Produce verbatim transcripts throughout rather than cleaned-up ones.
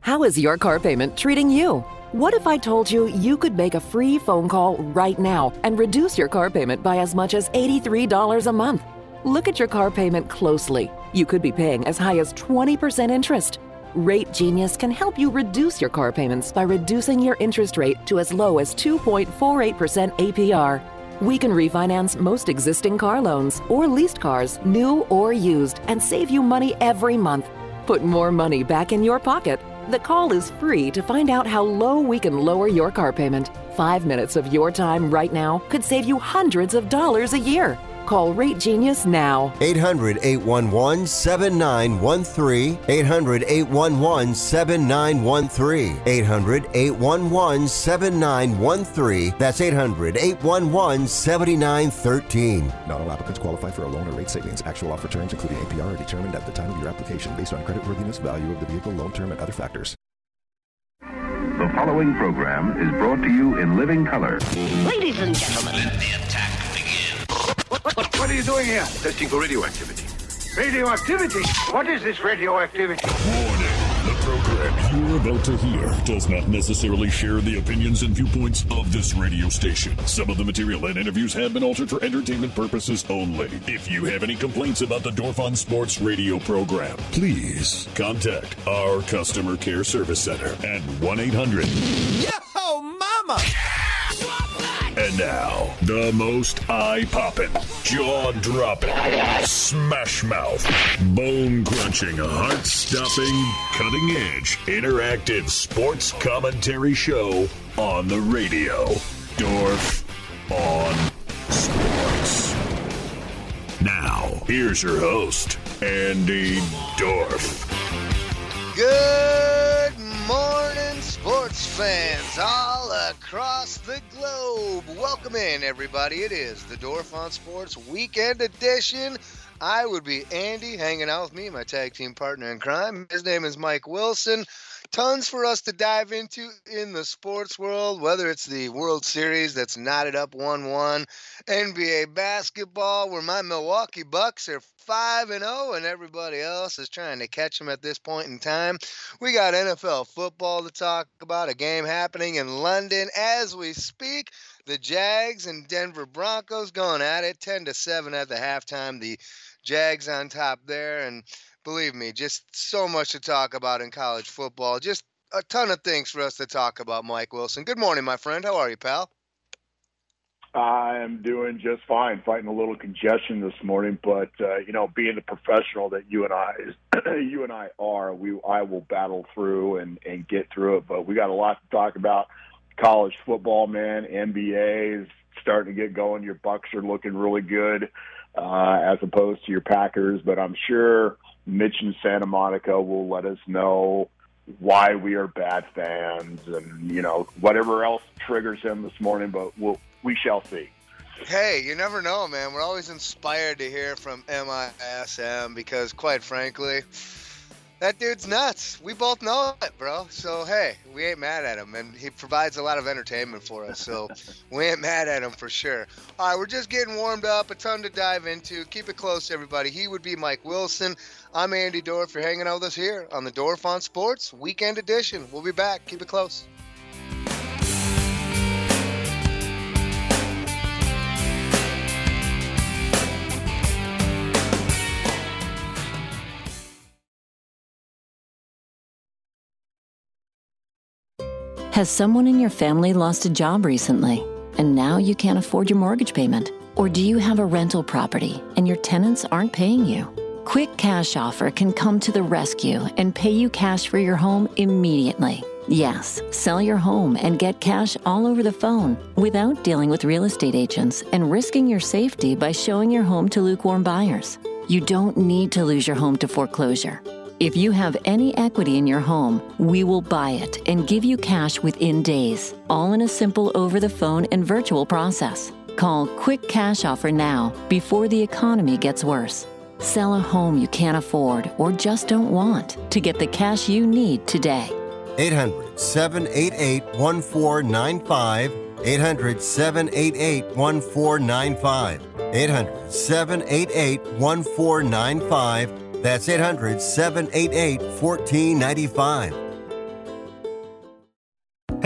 How is your car payment treating you? What if I told you you could make a free phone call right now and reduce your car payment by as much as eighty-three dollars a month? Look at your car payment closely. You could be paying as high as twenty percent interest. Rate Genius can help you reduce your car payments by reducing your interest rate to as low as two point four eight percent A P R. We can refinance most existing car loans or leased cars, new or used, and save you money every month. Put more money back in your pocket. The call is free to find out how low we can lower your car payment. Five minutes of your time right now could save you hundreds of dollars a year. Call Rate Genius now. eight hundred, eight one one, seven nine one three. eight hundred, eight one one, seven nine one three. eight hundred, eight one one, seven nine one three. That's eight hundred, eight one one, seven nine one three. Not all applicants qualify for a loan or rate savings. Actual offer terms, including A P R, are determined at the time of your application based on creditworthiness, value of the vehicle, loan term, and other factors. The following program is brought to you in living color. Ladies and gentlemen, let the attack begin. What, what, what, what are you doing here? Testing for radioactivity. Radioactivity? What is this radioactivity? Warning. The program you're about to hear does not necessarily share the opinions and viewpoints of this radio station. Some of the material and interviews have been altered for entertainment purposes only. If you have any complaints about the Dorf on Sports radio program, please contact our customer care service center at one eight hundred. Yo, mama! And now, the most eye-popping, jaw-dropping, smash-mouth, bone-crunching, heart-stopping, cutting-edge, interactive sports commentary show on the radio. Dorf on Sports. Now, here's your host, Andy Dorf. Good morning, sports fans all across the globe. Welcome in, everybody. It is the Dorf on Sports Weekend Edition. I would be Andy, hanging out with me, my tag team partner in crime. His name is Mike Wilson. Tons for us to dive into in the sports world, whether it's the World Series that's knotted up one one, N B A basketball, where my Milwaukee Bucks are five and oh and everybody else is trying to catch them at this point in time. We got N F L football to talk about, a game happening in London as we speak. The Jags and Denver Broncos going at it, ten to seven at the halftime. The Jags on top there, and believe me, just so much to talk about in college football. Just a ton of things for us to talk about, Mike Wilson. Good morning, my friend. How are you, pal? I am doing just fine, fighting a little congestion this morning, but uh, you know, being the professional that you and I, you and I are, we I will battle through and, and get through it. But we got a lot to talk about. College football, man. N B A is starting to get going. Your Bucks are looking really good, uh, as opposed to your Packers. But I'm sure Mitch in Santa Monica will let us know why we are bad fans, and you know, whatever else triggers him this morning. But we'll. We shall see. Hey, you never know, man. We're always inspired to hear from M I S M because, quite frankly, that dude's nuts. We both know it, bro. So, hey, we ain't mad at him, and he provides a lot of entertainment for us, so we ain't mad at him for sure. All right, we're just getting warmed up, a ton to dive into. Keep it close, everybody. He would be Mike Wilson. I'm Andy Dorf. You're hanging out with us here on the Dorf on Sports Weekend Edition. We'll be back. Keep it close. Has someone in your family lost a job recently, and now you can't afford your mortgage payment? Or do you have a rental property and your tenants aren't paying you? Quick Cash Offer can come to the rescue and pay you cash for your home immediately. Yes, sell your home and get cash all over the phone without dealing with real estate agents and risking your safety by showing your home to lukewarm buyers. You don't need to lose your home to foreclosure. If you have any equity in your home, we will buy it and give you cash within days, all in a simple over-the-phone and virtual process. Call Quick Cash Offer now before the economy gets worse. Sell a home you can't afford or just don't want to get the cash you need today. eight hundred, seven eight eight, one four nine five. eight hundred, seven eight eight, one four nine five. eight hundred, seven eight eight, one four nine five. That's eight hundred, seven eight eight, one four nine five.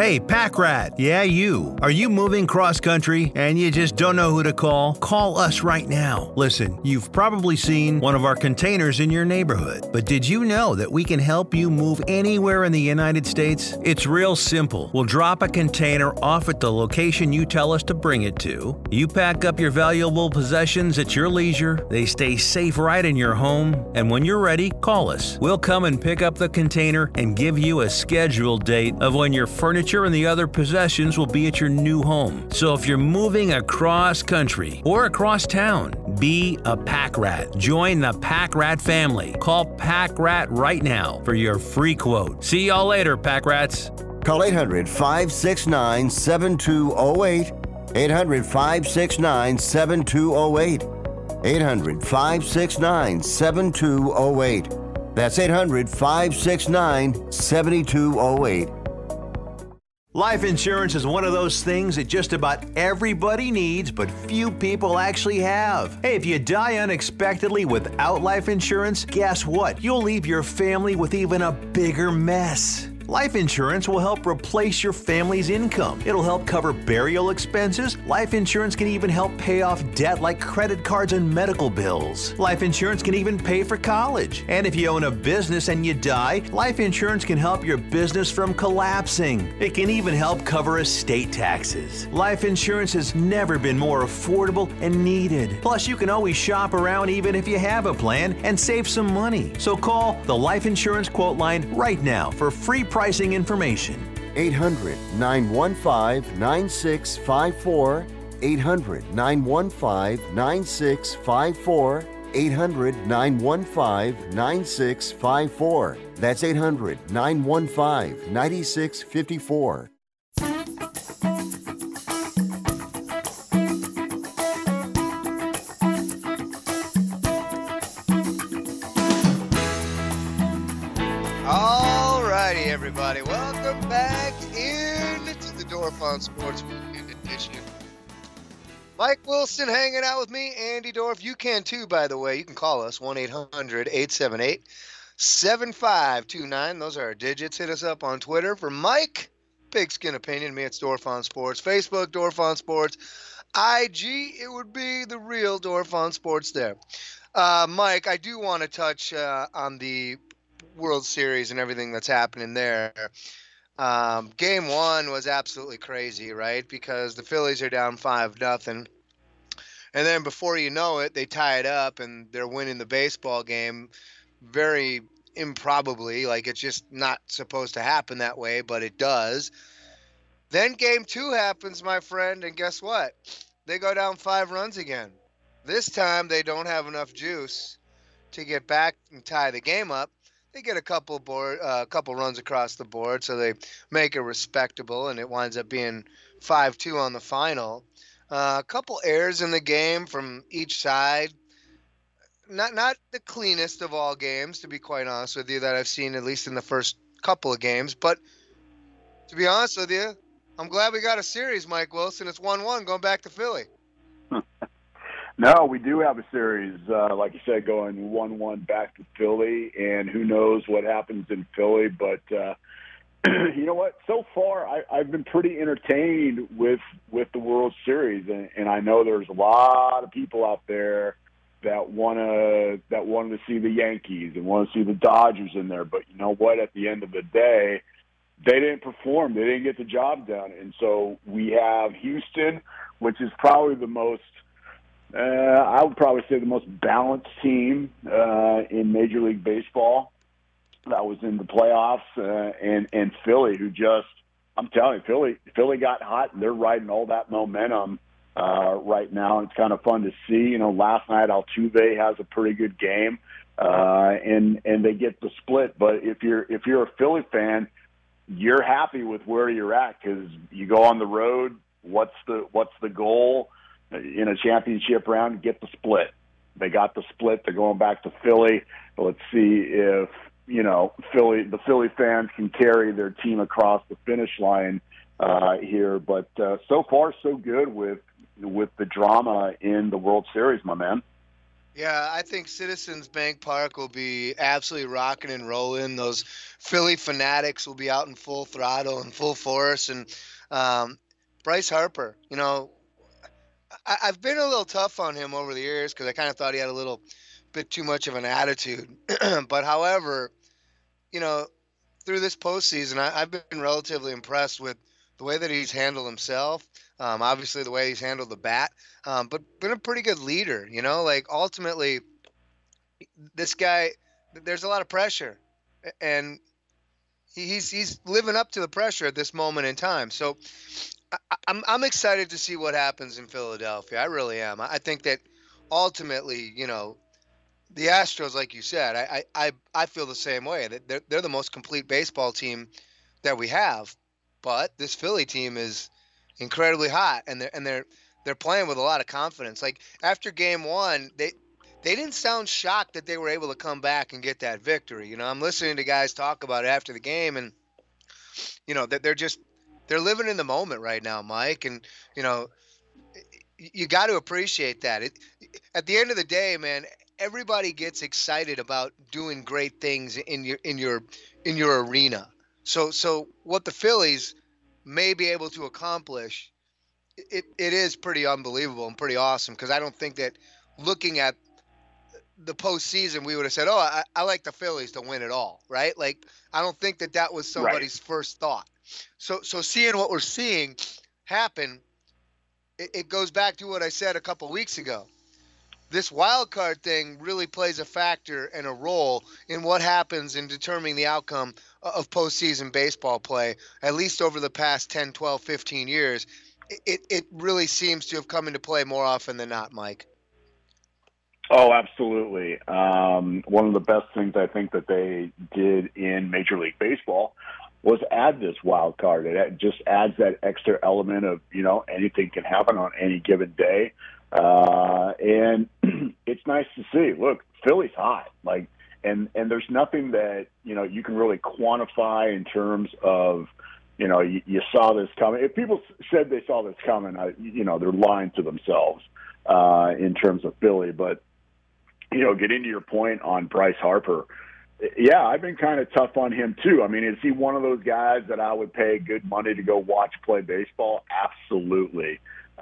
Hey, Pack Rat. Yeah, you. Are you moving cross-country and you just don't know who to call? Call us right now. Listen, you've probably seen one of our containers in your neighborhood, but did you know that we can help you move anywhere in the United States? It's real simple. We'll drop a container off at the location you tell us to bring it to. You pack up your valuable possessions at your leisure. They stay safe right in your home. And when you're ready, call us. We'll come and pick up the container and give you a scheduled date of when your furniture and the other possessions will be at your new home. So if you're moving across country or across town, be a Pack Rat. Join the Pack Rat family. Call Pack Rat right now for your free quote. See y'all later, Pack Rats. Call eight hundred, five six nine, seven two zero eight. eight hundred, five six nine, seven two zero eight. eight hundred, five six nine, seven two zero eight. That's eight hundred, five six nine, seven two zero eight. Life insurance is one of those things that just about everybody needs, but few people actually have. Hey, if you die unexpectedly without life insurance, guess what? You'll leave your family with even a bigger mess. Life insurance will help replace your family's income. It'll help cover burial expenses. Life insurance can even help pay off debt like credit cards and medical bills. Life insurance can even pay for college. And if you own a business and you die, life insurance can help your business from collapsing. It can even help cover estate taxes. Life insurance has never been more affordable and needed. Plus, you can always shop around even if you have a plan and save some money. So call the Life Insurance Quote Line right now for free pricing information. eight hundred, nine one five, nine six five four. eight hundred, nine one five, nine six five four. eight hundred, nine one five, nine six five four. That's eight hundred, nine one five, nine six five four. Everybody, welcome back into the Dorf on Sports Weekend Edition. Mike Wilson hanging out with me, Andy Dorf. You can too, by the way. You can call us one eight hundred, eight seven eight, seven five two nine. Those are our digits. Hit us up on Twitter. For Mike, Pigskin Opinion, me, it's Dorf on Sports. Facebook, Dorf on Sports. I G, it would be the real Dorf on Sports there. Uh, Mike, I do want to touch uh, on the World Series and everything that's happening there. Um, game one was absolutely crazy, right? Because the Phillies are down five nothing, and then before you know it, they tie it up and they're winning the baseball game very improbably. Like, it's just not supposed to happen that way, but it does. Then game two happens, my friend, and guess what? They go down five runs again. This time they don't have enough juice to get back and tie the game up. They get a couple board, a uh, couple runs across the board, so they make it respectable, and it winds up being five two on the final. Uh, a couple errors in the game from each side. Not not the cleanest of all games, to be quite honest with you, that I've seen, at least in the first couple of games. But to be honest with you, I'm glad we got a series, Mike Wilson. It's one one going back to Philly. No, we do have a series, uh, like you said, going one one back to Philly, and who knows what happens in Philly. But uh, you know what? So far, I, I've been pretty entertained with, with the World Series, and, and I know there's a lot of people out there that want to that wanted to see the Yankees and want to see the Dodgers in there. But you know what? At the end of the day, they didn't perform. They didn't get the job done. And so we have Houston, which is probably the most Uh, I would probably say the most balanced team uh, in Major League Baseball that was in the playoffs, uh, and and Philly, who just, I'm telling you, Philly Philly got hot, and they're riding all that momentum uh, right now. It's kind of fun to see. You know, last night Altuve has a pretty good game, uh, and and they get the split. But if you're if you're a Philly fan, you're happy with where you're at because you go on the road. What's the what's the goal? In a championship round, get the split. They got the split. They're going back to Philly. But let's see if, you know, Philly, the Philly fans can carry their team across the finish line uh, here. But uh, so far, so good with with the drama in the World Series, my man. Yeah, I think Citizens Bank Park will be absolutely rocking and rolling. Those Philly fanatics will be out in full throttle and full force. And um, Bryce Harper, you know, I, I've been a little tough on him over the years because I kind of thought he had a little bit too much of an attitude. But however, you know, through this postseason, I, I've been relatively impressed with the way that he's handled himself. Um, obviously, the way he's handled the bat, um, but been a pretty good leader. You know, like ultimately, this guy, there's a lot of pressure, and he's he's living up to the pressure at this moment in time. So I, I'm I'm excited to see what happens in Philadelphia. I really am. I think that ultimately, you know, the Astros, like you said, I I I feel the same way. That they're they're the most complete baseball team that we have, but this Philly team is incredibly hot, and they're and they're they're playing with a lot of confidence. Like after Game One, they they didn't sound shocked that they were able to come back and get that victory. You know, I'm listening to guys talk about it after the game, and you know that they're just they're living in the moment right now, Mike. And you know, you got to appreciate that. It, at the end of the day, man, everybody gets excited about doing great things in your in your in your arena. So so what the Phillies may be able to accomplish, it, it is pretty unbelievable and pretty awesome, because I don't think that looking at the postseason we would have said, oh, I, I like the Phillies to win it all, right? Like I don't think that that was somebody's right. first thought. So so seeing what we're seeing happen, it, it goes back to what I said a couple weeks ago. This wild card thing really plays a factor and a role in what happens in determining the outcome of postseason baseball play, at least over the past ten, twelve, fifteen years. It, it really seems to have come into play more often than not, Mike. Oh, absolutely. Um, one of the best things I think that they did in Major League Baseball was add this wild card. It just adds that extra element of, you know, anything can happen on any given day. Uh, and it's nice to see. Look, Philly's hot. Like, and, and there's nothing that, you know, you can really quantify in terms of, you know, you, you saw this coming. If people said they saw this coming, I, you know, they're lying to themselves uh, in terms of Philly. But, you know, get into your point on Bryce Harper. Yeah, I've been kind of tough on him too. I mean, is he one of those guys that I would pay good money to go watch play baseball? Absolutely.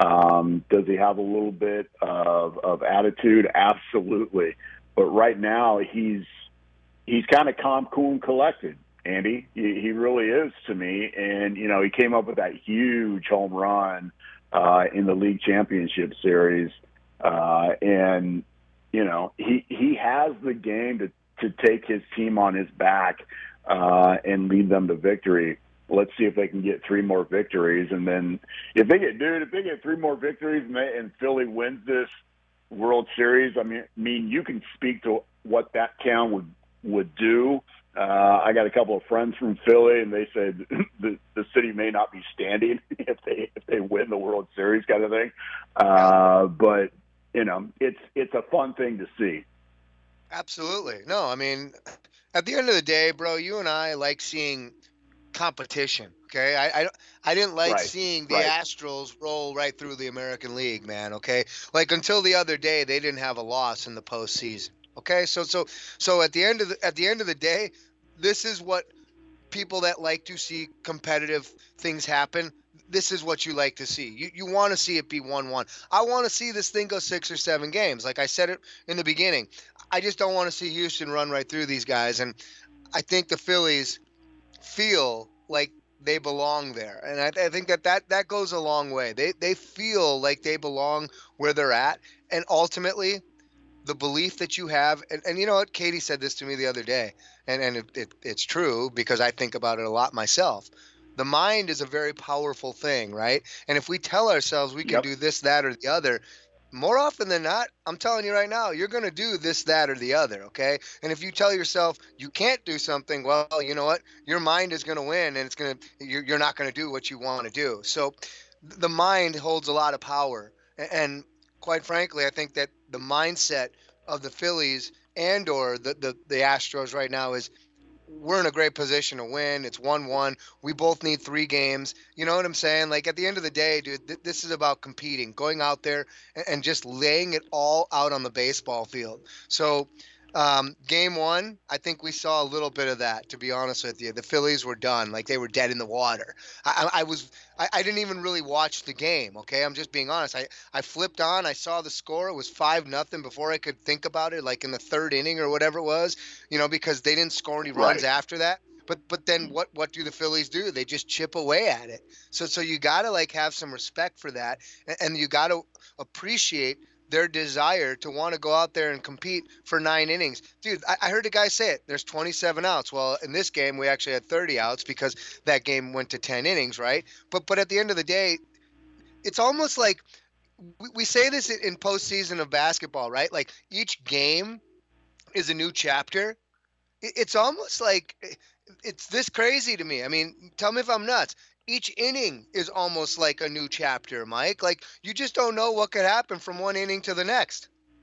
Um, does he have a little bit of, of attitude? Absolutely. But right now he's he's kind of calm, cool, and collected, Andy. He, he really is to me. And, you know, he came up with that huge home run uh, in the league championship series. Uh, and, you know, he, he has the game to, to take his team on his back uh, and lead them to victory. Let's see if they can get three more victories. And then if they get, dude, if they get three more victories and, they, and Philly wins this World Series, I mean, I mean, you can speak to what that town would, would do. Uh, I got a couple of friends from Philly, and they said the, the city may not be standing if they, if they win the World Series kind of thing. Uh, but, you know, it's, it's a fun thing to see. Absolutely. No, I mean, at the end of the day, bro, you and I like seeing competition. Okay, I I, I didn't like right. seeing the right. Astros roll right through the American League, man. Okay, like until the other day, they didn't have a loss in the postseason. Okay, so so so at the end of the at the end of the day, this is what people that like to see competitive things happen. This is what you like to see. You you want to see it be one one. I want to see this thing go six or seven games. Like I said it in the beginning, I just don't want to see Houston run right through these guys. And I think the Phillies feel like they belong there. And I, I think that, that that goes a long way. They they feel like they belong where they're at. And ultimately, the belief that you have, and, and you know what, Katie said this to me the other day, and, and it, it, it's true because I think about it a lot myself. The mind is a very powerful thing, right? And if we tell ourselves we can yep. do this, that, or the other, more often than not, I'm telling you right now, you're going to do this, that, or the other, okay? And if you tell yourself you can't do something, well, you know what? Your mind is going to win, and it's going to you're, you're not going to do what you want to do. So the mind holds a lot of power. And quite frankly, I think that the mindset of the Phillies and or the, the, the Astros right now is we're in a great position to win. It's one one. We both need three games. You know what I'm saying? Like, at the end of the day, dude, th- this is about competing, going out there and, and just laying it all out on the baseball field. So, um, game one, I think we saw a little bit of that, to be honest with you. The Phillies were done. Like, they were dead in the water. I, I, I was, I, I didn't even really watch the game. Okay. I'm just being honest. I, I flipped on, I saw the score. It was five nothing before I could think about it, like in the third inning or whatever it was, you know, because they didn't score any runs Right. after that. But, but then what, what do the Phillies do? They just chip away at it. So, so you got to like have some respect for that. And, and you got to appreciate their desire to want to go out there and compete for nine innings. Dude, I, I heard a guy say it. There's twenty-seven outs. Well, in this game, we actually had thirty outs because that game went to ten innings, right? But but at the end of the day, it's almost like we, we say this in, in postseason of basketball, right? Like each game is a new chapter. It, it's almost like it's this crazy to me. I mean, tell me if I'm nuts. Each inning is almost like a new chapter, Mike. Like, you just don't know what could happen from one inning to the next.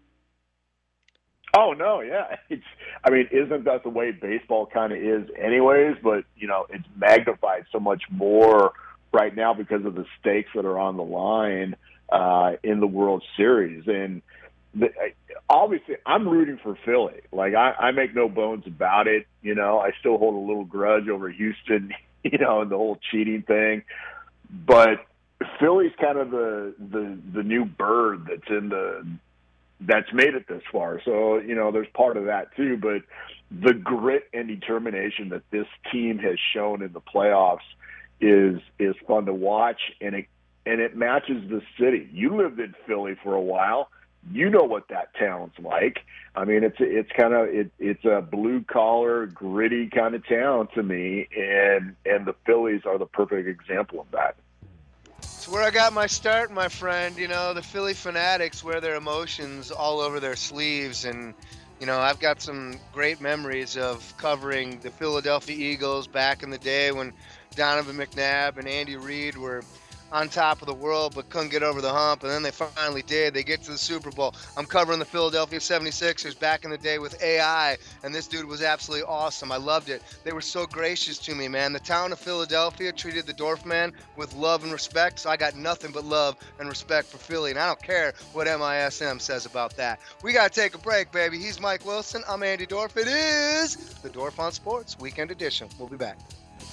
Oh, no, yeah. It's, I mean, isn't that the way baseball kind of is anyways? But, you know, it's magnified so much more right now because of the stakes that are on the line uh, in the World Series. And the, obviously, I'm rooting for Philly. Like, I, I make no bones about it. You know, I still hold a little grudge over Houston, you know, and the whole cheating thing. But Philly's kind of the, the the new bird that's in the that's made it this far. So, you know, there's part of that too. But the grit and determination that this team has shown in the playoffs is is fun to watch, and it and it matches the city. You lived in Philly for a while. You know what that town's like. I mean, it's it's kind of it, it's a blue collar, gritty kind of town to me, and and the Phillies are the perfect example of that. It's where I got my start, my friend. You know, the Philly Fanatics wear their emotions all over their sleeves, and you know, I've got some great memories of covering the Philadelphia Eagles back in the day when Donovan McNabb and Andy Reid were on top of the world but couldn't get over the hump, and then they finally did. They get to the Super Bowl. I'm covering the Philadelphia seventy-sixers back in the day with A I, and this dude was absolutely awesome. I loved it. They were so gracious to me, man. The town of Philadelphia treated the Dorfman with love and respect, so I got nothing but love and respect for Philly, and I don't care what M I S M says about that. We got to take a break, baby. He's Mike Wilson. I'm Andy Dorf. It is the Dorf on Sports Weekend Edition. We'll be back.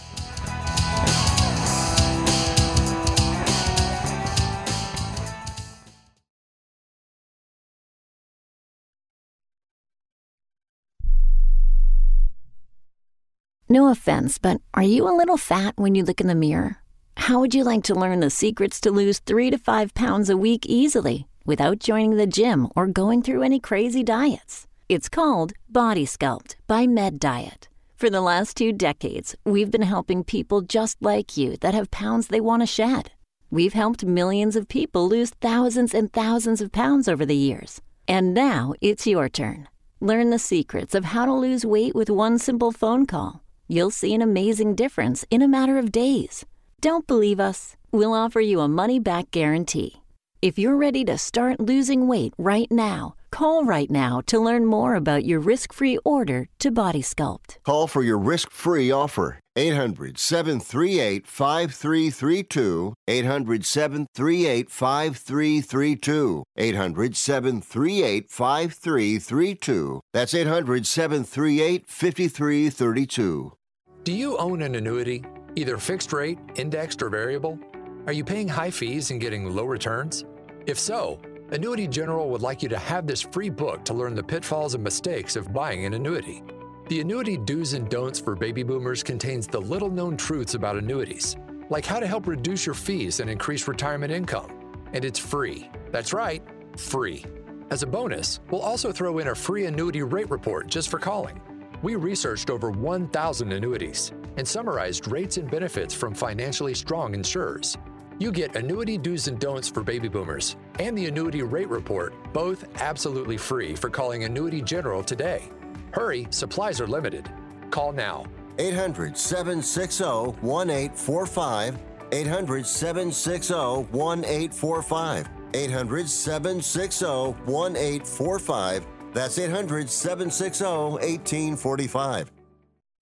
No offense, but are you a little fat when you look in the mirror? How would you like to learn the secrets to lose three to five pounds a week easily without joining the gym or going through any crazy diets? It's called Body Sculpt by Med Diet. For the last two decades, we've been helping people just like you that have pounds they want to shed. We've helped millions of people lose thousands and thousands of pounds over the years. And now it's your turn. Learn the secrets of how to lose weight with one simple phone call. You'll see an amazing difference in a matter of days. Don't believe us? We'll offer you a money-back guarantee. If you're ready to start losing weight right now, call right now to learn more about your risk-free order to Body Sculpt. Call for your risk-free offer. eight hundred, seven three eight, five three three two. eight hundred, seven three eight, five three three two. eight hundred, seven three eight, five three three two. That's eight hundred, seven three eight, five three three two. Do you own an annuity, either fixed rate, indexed, or variable? Are you paying high fees and getting low returns? If so, Annuity General would like you to have this free book to learn the pitfalls and mistakes of buying an annuity. The Annuity Do's and Don'ts for Baby Boomers contains the little-known truths about annuities, like how to help reduce your fees and increase retirement income. And it's free. That's right, free. As a bonus, we'll also throw in a free annuity rate report just for calling. We researched over one thousand annuities and summarized rates and benefits from financially strong insurers. You get Annuity Do's and Don'ts for Baby Boomers and the Annuity Rate Report, both absolutely free for calling Annuity General today. Hurry, supplies are limited. Call now. eight hundred, seven six zero, one eight four five. eight hundred, seven six zero, one eight four five. eight hundred, seven six zero, one eight four five. That's eight hundred, seven six zero, one eight four five. Come on,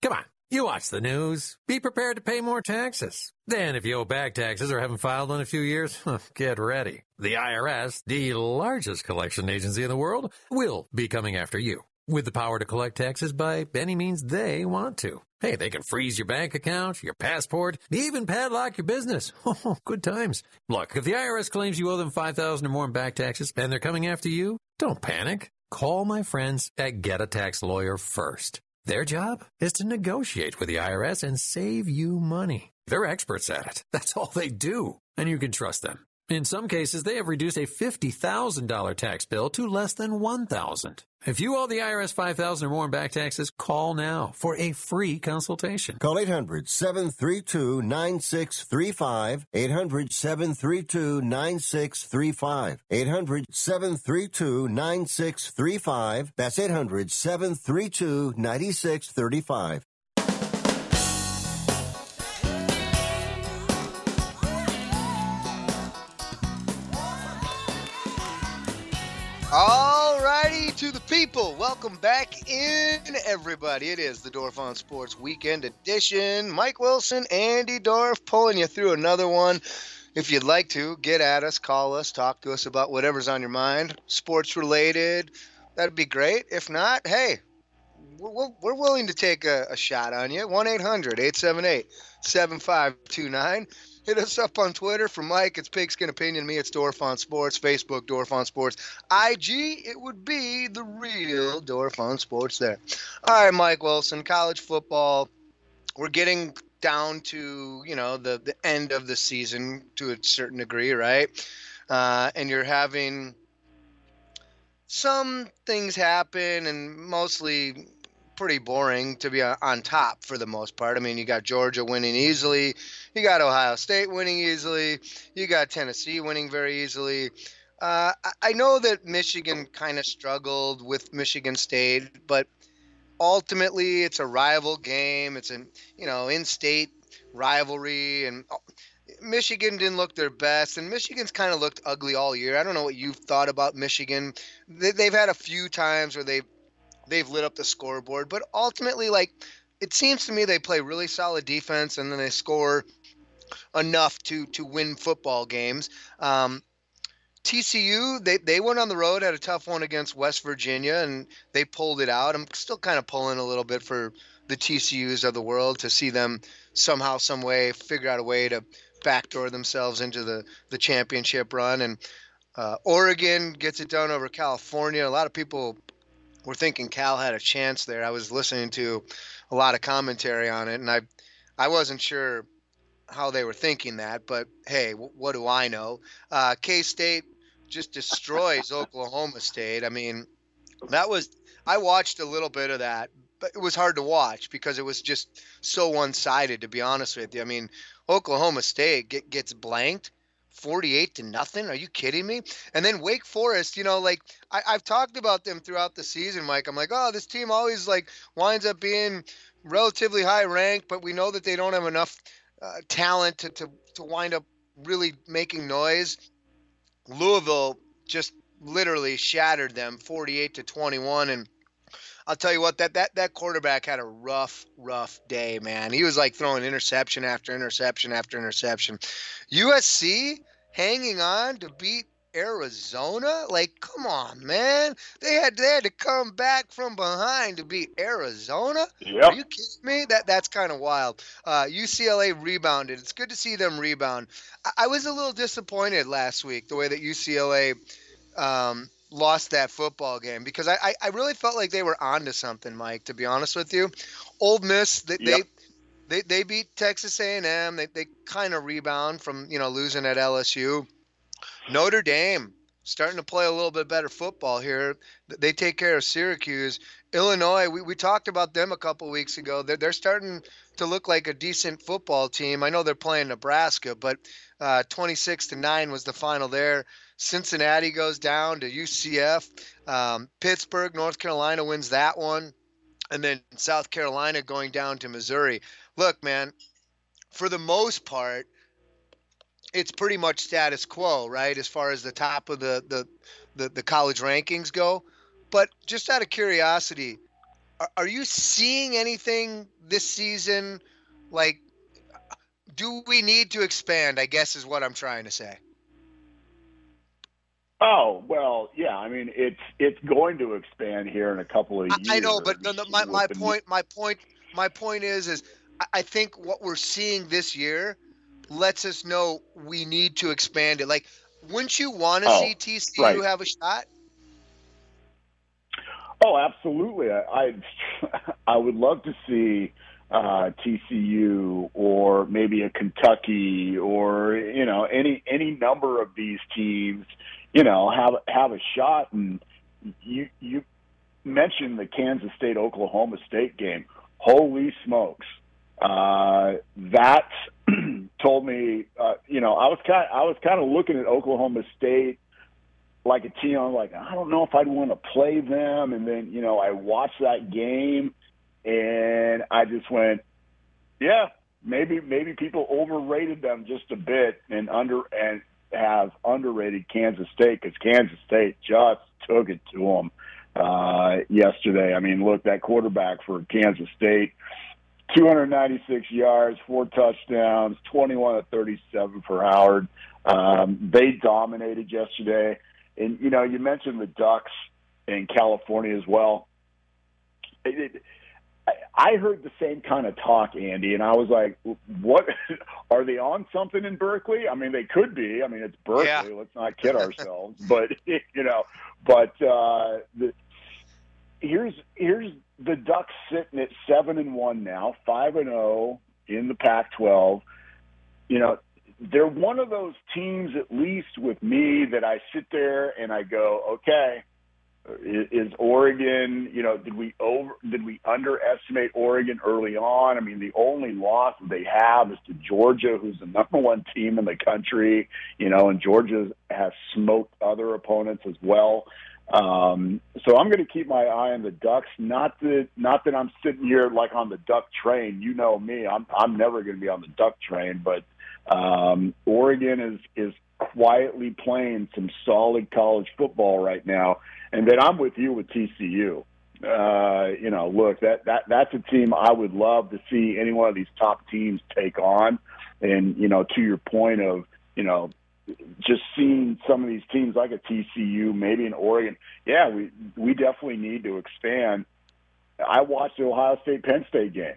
You watch the news. Be prepared to pay more taxes. Then if you owe back taxes or haven't filed in a few years, get ready. The I R S, the largest collection agency in the world, will be coming after you with the power to collect taxes by any means they want to. Hey, they can freeze your bank account, your passport, even padlock your business. Oh, good times. Look, if the I R S claims you owe them five thousand dollars or more in back taxes and they're coming after you, don't panic. Call my friends at Get a Tax Lawyer first. Their job is to negotiate with the I R S and save you money. They're experts at it. That's all they do. And you can trust them. In some cases, they have reduced a fifty thousand dollars tax bill to less than one thousand dollars. If you owe the I R S five thousand dollars or more in back taxes, call now for a free consultation. Call eight hundred, seven three two, nine six three five, eight hundred, seven three two, nine six three five, eight hundred, seven three two, nine six three five. That's eight hundred, seven three two, nine six three five. All righty, to the people. Welcome back in, everybody. It is the Dorf on Sports Weekend Edition. Mike Wilson, Andy Dorf, pulling you through another one. If you'd like to, get at us, call us, talk to us about whatever's on your mind, sports related. That'd be great. If not, hey, we're, we're willing to take a, a shot on you. one eight hundred, eight seven eight, seven five two nine. Hit us up on Twitter. For Mike, it's Pigskin Opinion. Me, it's Dorf on Sports. Facebook, Dorf on Sports. I G, it would be the real Dorf on Sports there. All right, Mike Wilson, college football. We're getting down to, you know, the, the end of the season to a certain degree, right? Uh, and you're having some things happen, and mostly pretty boring to be on top for the most part. I mean, you got Georgia winning easily. You got Ohio State winning easily. You got Tennessee winning very easily. Uh, I know that Michigan kind of struggled with Michigan State, but ultimately it's a rival game. It's an, you know, in-state rivalry, and Michigan didn't look their best, and Michigan's kind of looked ugly all year. I don't know what you've thought about Michigan. They, they've had a few times where they've they've lit up the scoreboard, but ultimately, like, it seems to me they play really solid defense, and then they score enough to to win football games. Um, T C U, they, they went on the road, had a tough one against West Virginia, and they pulled it out. I'm still kind of pulling a little bit for the T C Us of the world to see them somehow, some way, figure out a way to backdoor themselves into the, the championship run. And uh, Oregon gets it done over California. A lot of people were thinking Cal had a chance there. I was listening to a lot of commentary on it, and I I wasn't sure how they were thinking that, but hey, w- what do I know? Uh, K-State just destroys Oklahoma State. I mean, that was – I watched a little bit of that, but it was hard to watch because it was just so one-sided, to be honest with you. I mean, Oklahoma State get, gets blanked forty-eight to nothing. Are you kidding me? And then Wake Forest, you know, like I, I've talked about them throughout the season, Mike. I'm like, oh, this team always like winds up being relatively high ranked, but we know that they don't have enough uh, talent to, to, to wind up really making noise. Louisville just literally shattered them forty-eight to twenty-one. And I'll tell you what, that, that, that quarterback had a rough, rough day, man. He was like throwing interception after interception after interception. U S C hanging on to beat Arizona? Like, come on, man. They had they had to come back from behind to beat Arizona? Yep. Are you kidding me? That That's kind of wild. Uh, U C L A rebounded. It's good to see them rebound. I, I was a little disappointed last week, the way that U C L A um, – lost that football game, because I, I, I really felt like they were onto something, Mike, to be honest with you. Old Miss, they yep. they, they they beat Texas A and M. They they kind of rebound from, you know, losing at L S U. Notre Dame starting to play a little bit better football here. They take care of Syracuse. Illinois, we, we talked about them a couple weeks ago. They're, they're starting to look like a decent football team. I know they're playing Nebraska, but uh, twenty-six to nine was the final there. Cincinnati goes down to U C F. Um, Pittsburgh, North Carolina wins that one. And then South Carolina going down to Missouri. Look, man, for the most part, it's pretty much status quo, right, as far as the top of the, the, the, the college rankings go. But just out of curiosity, are, are you seeing anything this season? Like, do we need to expand, I guess is what I'm trying to say. Oh, well, yeah. I mean, it's it's going to expand here in a couple of years. I know, but the, the, my, my point, my point, my point is, is I think what we're seeing this year lets us know we need to expand it. Like, wouldn't you want to oh, see T C U right. have a shot? Oh, absolutely. I I, I would love to see uh, T C U or maybe a Kentucky or, you know, any any number of these teams, you know, have have a shot. And you you mentioned the Kansas State Oklahoma State game. Holy smokes! Uh, that told me, uh, you know, I was kind I was kind of looking at Oklahoma State like a team. I'm like, I don't know if I'd want to play them. And then, you know, I watched that game and I just went, yeah, maybe maybe people overrated them just a bit and under and have underrated Kansas State, because Kansas State just took it to them uh, yesterday. I mean, look, that quarterback for Kansas State, two hundred ninety-six yards, four touchdowns, twenty-one of thirty-seven for Howard. Um, they dominated yesterday. And, you know, you mentioned the Ducks in California as well. It, it, I heard the same kind of talk, Andy, and I was like, what? Are they on something in Berkeley? I mean, they could be. I mean, it's Berkeley. Yeah. Let's not kid ourselves. But, you know, but uh, the, here's here's the Ducks sitting at seven and one now, five and zero in the Pac twelve. You know, they're one of those teams, at least with me, that I sit there and I go, okay, is, is Oregon, you know, did we over, did we underestimate Oregon early on? I mean, the only loss they have is to Georgia, who's the number one team in the country, you know, and Georgia has smoked other opponents as well. Um, so I'm going to keep my eye on the Ducks. Not that, not that I'm sitting here like on the Duck train. You know me, I'm, I'm never going to be on the Duck train, but Um, Oregon is, is quietly playing some solid college football right now. And then I'm with you with T C U. Uh, you know, look, that, that, that's a team I would love to see any one of these top teams take on. And, you know, to your point of, you know, just seeing some of these teams like a T C U, maybe in Oregon. Yeah, we, we definitely need to expand. I watched the Ohio State-Penn State game.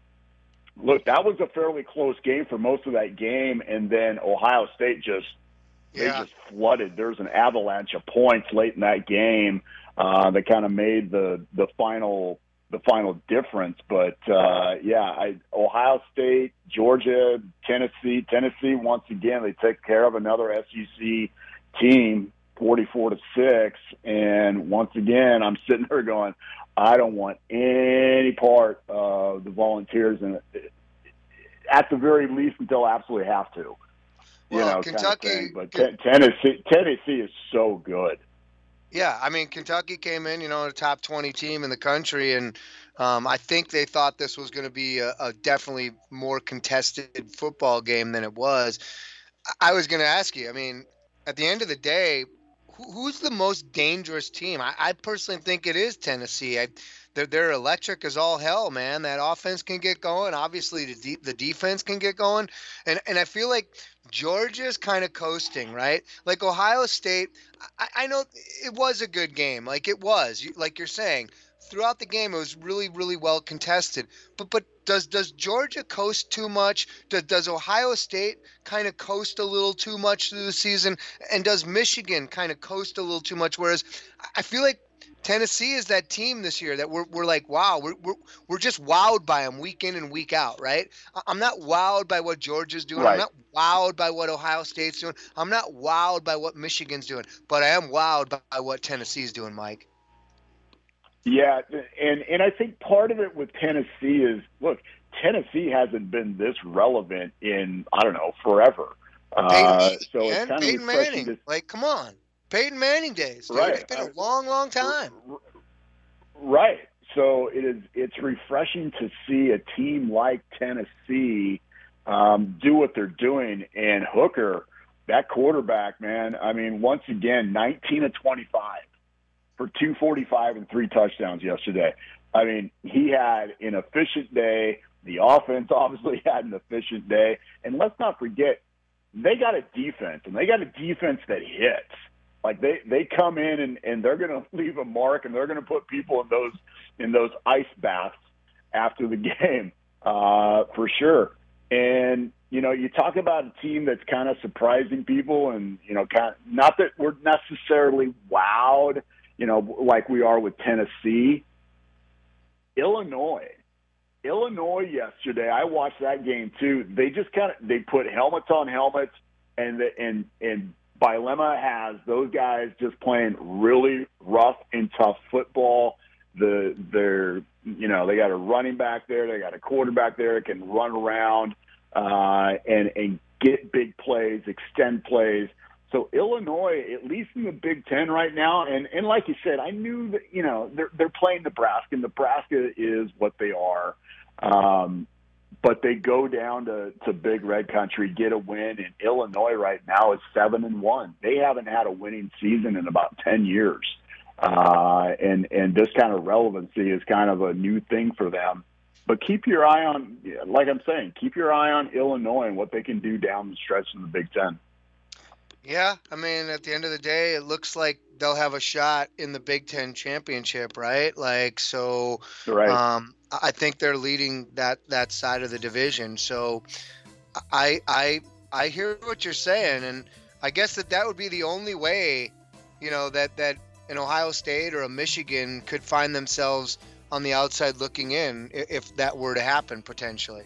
Look, that was a fairly close game for most of that game, and then Ohio State just yeah. they just flooded. There's an avalanche of points late in that game uh, that kind of made the the final the final difference. But uh, yeah, I, Ohio State, Georgia, Tennessee, Tennessee once again they take care of another S E C team, forty-four to six, and once again I'm sitting there going, I don't want any part of the Volunteers, in it, at the very least until I absolutely have to. You well, know, Kentucky, kind of but K- Tennessee, Tennessee is so good. Yeah, I mean, Kentucky came in, you know, a top twenty team in the country, and um, I think they thought this was going to be a, a definitely more contested football game than it was. I was going to ask you, I mean, at the end of the day, who's the most dangerous team? I, I personally think it is Tennessee. I, they're, they're electric as all hell, man. That offense can get going. Obviously, the, de- the defense can get going. And and I feel like Georgia's kind of coasting, right? Like Ohio State, I, I know it was a good game. Like it was, like you're saying. Throughout the game, it was really, really well contested. But but does does Georgia coast too much? Does, does Ohio State kind of coast a little too much through the season? And does Michigan kind of coast a little too much? Whereas I feel like Tennessee is that team this year that we're we're like, wow, we're we're, we're just wowed by them week in and week out, right? I'm not wowed by what Georgia's doing. Right. I'm not wowed by what Ohio State's doing. I'm not wowed by what Michigan's doing. But I am wowed by what Tennessee's doing, Mike. Yeah, and, and I think part of it with Tennessee is, look, Tennessee hasn't been this relevant in, I don't know, forever. Uh, Peyton, so it's kind Peyton of Manning. to, like, come on. Peyton Manning days, dude. Right. It's been a long, long time. Right. So it is. It's refreshing to see a team like Tennessee um, do what they're doing. And Hooker, that quarterback, man, I mean, once again, nineteen of twenty-five. For two forty-five and three touchdowns yesterday. I mean, he had an efficient day. The offense obviously had an efficient day. And let's not forget, they got a defense, and they got a defense that hits. Like they, they come in and, and they're going to leave a mark, and they're going to put people in those in those ice baths after the game, uh, for sure. And, you know, you talk about a team that's kind of surprising people, and, you know, kind of, not that we're necessarily wowed, you know, like we are with Tennessee. Illinois. Illinois yesterday, I watched that game too. They just kind of they put helmets on helmets, and the, and and Bielema has those guys just playing really rough and tough football. The they're you know they got a running back there, they got a quarterback there that can run around uh, and and get big plays, extend plays. So Illinois, at least in the Big Ten right now, and, and like you said, I knew that, you know, they're, they're playing Nebraska, and Nebraska is what they are. Um, but they go down to, to Big Red Country, get a win, and Illinois right now is seven and one. They haven't had a winning season in about ten years. Uh, and, and this kind of relevancy is kind of a new thing for them. But keep your eye on, like I'm saying, keep your eye on Illinois and what they can do down the stretch in the Big Ten. Yeah, I mean, at the end of the day, it looks like they'll have a shot in the Big Ten championship, right? Like, so right. um, I think they're leading that, that side of the division. So I I I hear what you're saying, and I guess that that would be the only way, you know, that, that an Ohio State or a Michigan could find themselves on the outside looking in if that were to happen potentially.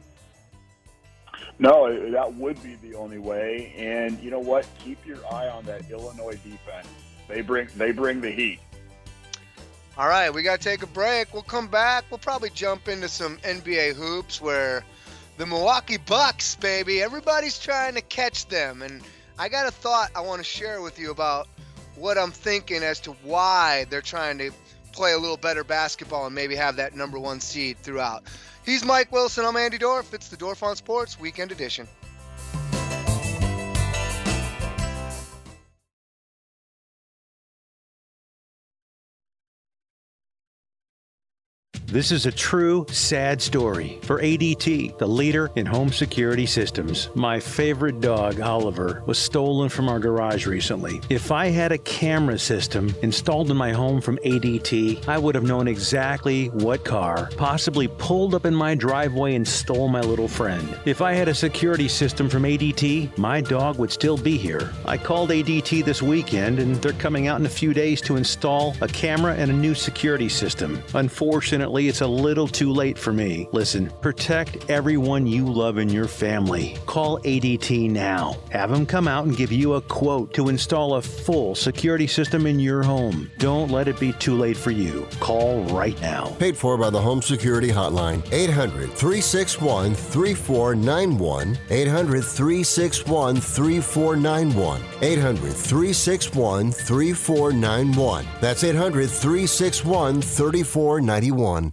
No, that would be the only way. And you know what? Keep your eye on that Illinois defense. They bring they bring the heat. All right, we got to take a break. We'll come back. We'll probably jump into some N B A hoops where the Milwaukee Bucks, baby, everybody's trying to catch them. And I got a thought I want to share with you about what I'm thinking as to why they're trying to play a little better basketball and maybe have that number one seed throughout. He's Mike Wilson. I'm Andy Dorf. It's the Dorf on Sports Weekend Edition. This is a true, sad story for A D T, the leader in home security systems. My favorite dog, Oliver, was stolen from our garage recently. If I had a camera system installed in my home from A D T, I would have known exactly what car possibly pulled up in my driveway and stole my little friend. If I had a security system from A D T, my dog would still be here. I called A D T this weekend, and they're coming out in a few days to install a camera and a new security system. Unfortunately, it's a little too late for me. Listen, protect everyone you love in your family. Call A D T now. Have them come out and give you a quote to install a full security system in your home. Don't let it be too late for you. Call right now. Paid for by the Home Security Hotline. eight hundred, three six one, three four nine one. eight hundred, three six one, three four nine one. eight hundred, three six one, three four nine one. That's eight hundred, three six one, three four nine one.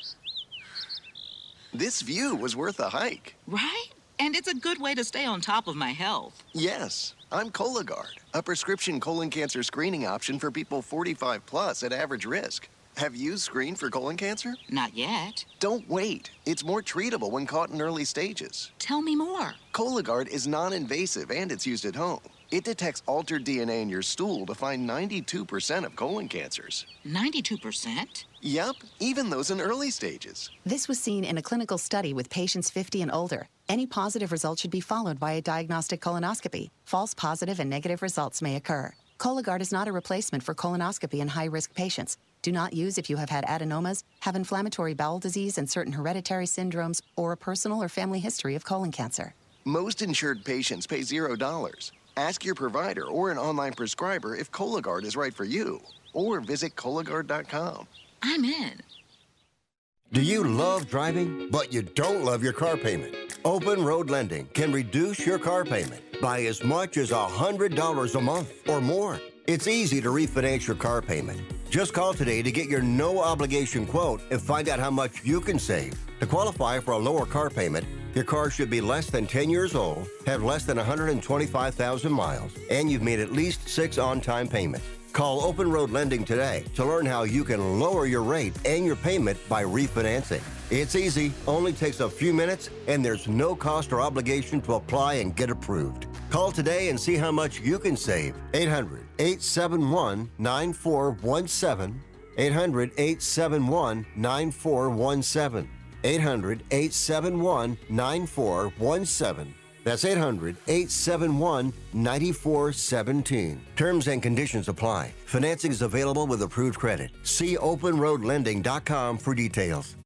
This view was worth a hike. Right? And it's a good way to stay on top of my health. Yes, I'm Cologuard, a prescription colon cancer screening option for people forty-five plus at average risk. Have you screened for colon cancer? Not yet. Don't wait. It's more treatable when caught in early stages. Tell me more. Cologuard is non-invasive and it's used at home. It detects altered D N A in your stool to find ninety-two percent of colon cancers. ninety-two percent? Yep, even those in early stages. This was seen in a clinical study with patients fifty and older. Any positive result should be followed by a diagnostic colonoscopy. False positive and negative results may occur. Cologuard is not a replacement for colonoscopy in high-risk patients. Do not use if you have had adenomas, have inflammatory bowel disease and certain hereditary syndromes, or a personal or family history of colon cancer. Most insured patients pay zero dollars. Ask your provider or an online prescriber if Cologuard is right for you, or visit Cologuard dot com. I'm in. Do you love driving, but you don't love your car payment? Open Road Lending can reduce your car payment by as much as one hundred dollars a month or more. It's easy to refinance your car payment. Just call today to get your no-obligation quote and find out how much you can save. To qualify for a lower car payment, your car should be less than ten years old, have less than one hundred twenty-five thousand miles, and you've made at least six on-time payments. Call Open Road Lending today to learn how you can lower your rate and your payment by refinancing. It's easy, only takes a few minutes, and there's no cost or obligation to apply and get approved. Call today and see how much you can save. eight hundred, eight seven one, nine four one seven. eight hundred, eight seven one, nine four one seven. eight hundred, eight seven one, nine four one seven. That's eight hundred, eight seven one, nine four one seven. Terms and conditions apply. Financing is available with approved credit. See open road lending dot com for details.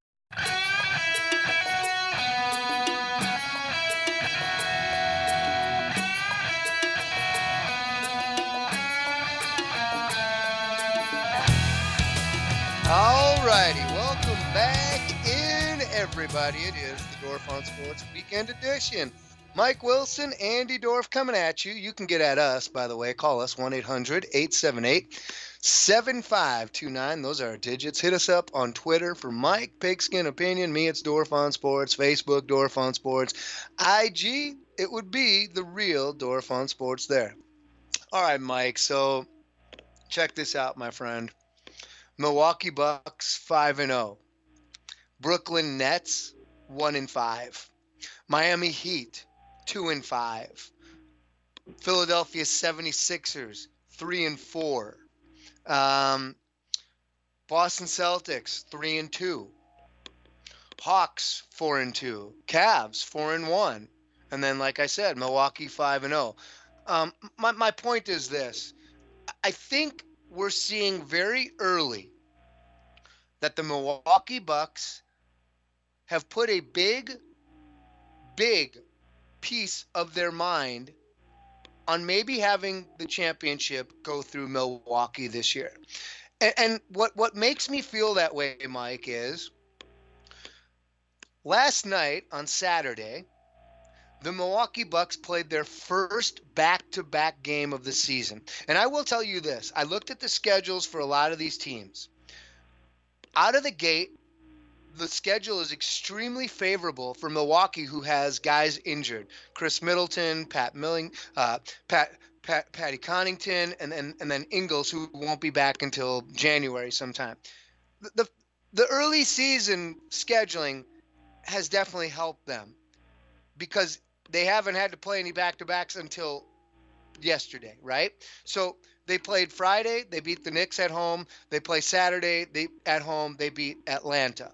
All righty, welcome back in, everybody. It is the Dorf on Sports Weekend Edition. Mike Wilson, Andy Dorf coming at you. You can get at us, by the way. Call us one eight hundred, eight seven eight, seven five two nine. Those are our digits. Hit us up on Twitter for Mike Pigskin Opinion. Me, it's Dorf on Sports. Facebook, Dorf on Sports. I G, it would be the real Dorf on Sports there. All right, Mike. So check this out, my friend. Milwaukee Bucks five and oh. Brooklyn Nets one and five. Miami Heat two and five. Philadelphia seventy-sixers three and four. Um, Boston Celtics three and two. Hawks four and two. Cavs four and one. And then, like I said, Milwaukee five and oh. Um, my my point is this: I think we're seeing very early that the Milwaukee Bucks have put a big, big piece of their mind on maybe having the championship go through Milwaukee this year. And, and what, what makes me feel that way, Mike, is last night on Saturday, the Milwaukee Bucks played their first back-to-back game of the season. And I will tell you this. I looked at the schedules for a lot of these teams. Out of the gate, the schedule is extremely favorable for Milwaukee, who has guys injured. Chris Middleton, Pat Milling, uh, Pat, Pat, Patty Connaughton, and, and, and then Ingles, who won't be back until January sometime. The, the, the early season scheduling has definitely helped them because they haven't had to play any back-to-backs until yesterday, right? So they played Friday, they beat the Knicks at home. They play Saturday, they at home, they beat Atlanta.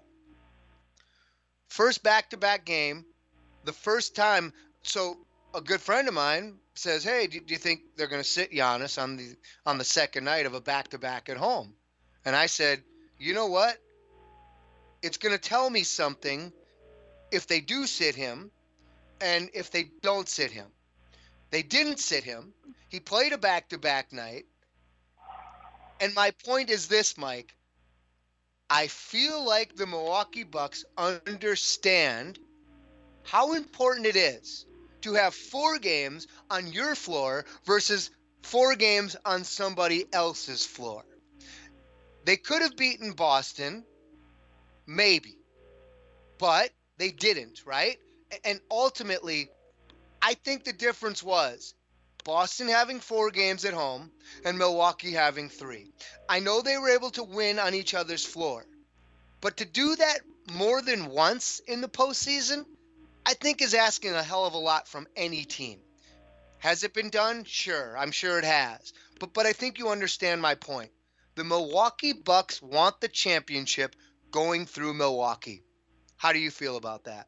First back-to-back game, the first time. So a good friend of mine says, hey, do, do you think they're going to sit Giannis on the on the second night of a back-to-back at home? And I said, you know what? It's going to tell me something if they do sit him and if they don't sit him. They didn't sit him. He played a back-to-back night. And my point is this, Mike. I feel like the Milwaukee Bucks understand how important it is to have four games on your floor versus four games on somebody else's floor. They could have beaten Boston, maybe, but they didn't, right? And ultimately, I think the difference was Boston having four games at home and Milwaukee having three. I know they were able to win on each other's floor, but to do that more than once in the postseason, I think is asking a hell of a lot from any team. Has it been done? Sure, I'm sure it has. But but I think you understand my point. The Milwaukee Bucks want the championship going through Milwaukee. How do you feel about that?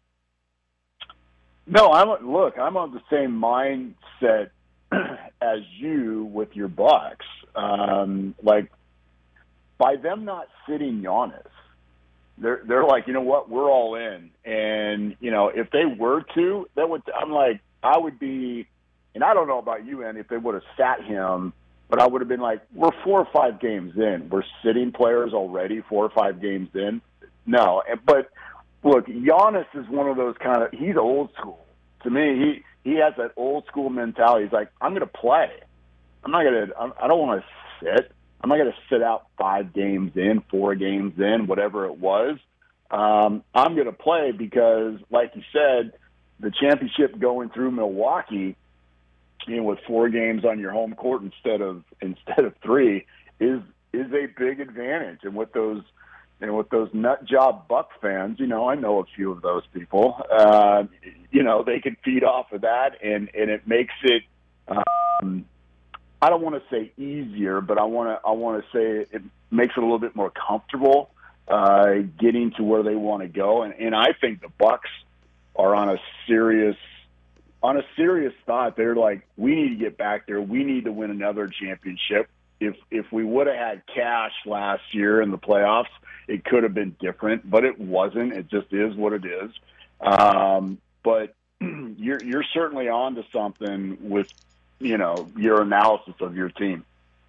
No, I'm look. I'm on the same mindset as you with your Bucks. Um, like by them not sitting Giannis, they're they're like, you know what, we're all in. And you know, if they were to, that would I'm like I would be, and I don't know about you, Andy, if they would have sat him, but I would have been like, we're four or five games in, we're sitting players already, four or five games in. No, but. Look, Giannis is one of those kind of – he's old school. To me, he, he has that old school mentality. He's like, I'm going to play. I'm not going to – I don't want to sit. I'm not going to sit out five games in, four games in, whatever it was. Um, I'm going to play because, like you said, the championship going through Milwaukee, you know, with four games on your home court instead of instead of three is is a big advantage. And with those and with those nut job Buck fans, you know, I know a few of those people. Uh, you know, they can feed off of that, and and it makes it. Um, I don't want to say easier, but I want to I want to say it makes it a little bit more comfortable uh, getting to where they want to go. And, and I think the Bucks are on a serious on a serious thought. They're like, we need to get back there. We need to win another championship. If if we would have had cash last year in the playoffs, it could have been different, but it wasn't. It just is what it is. Um, but you're you're certainly on to something with, you know, your analysis of your team.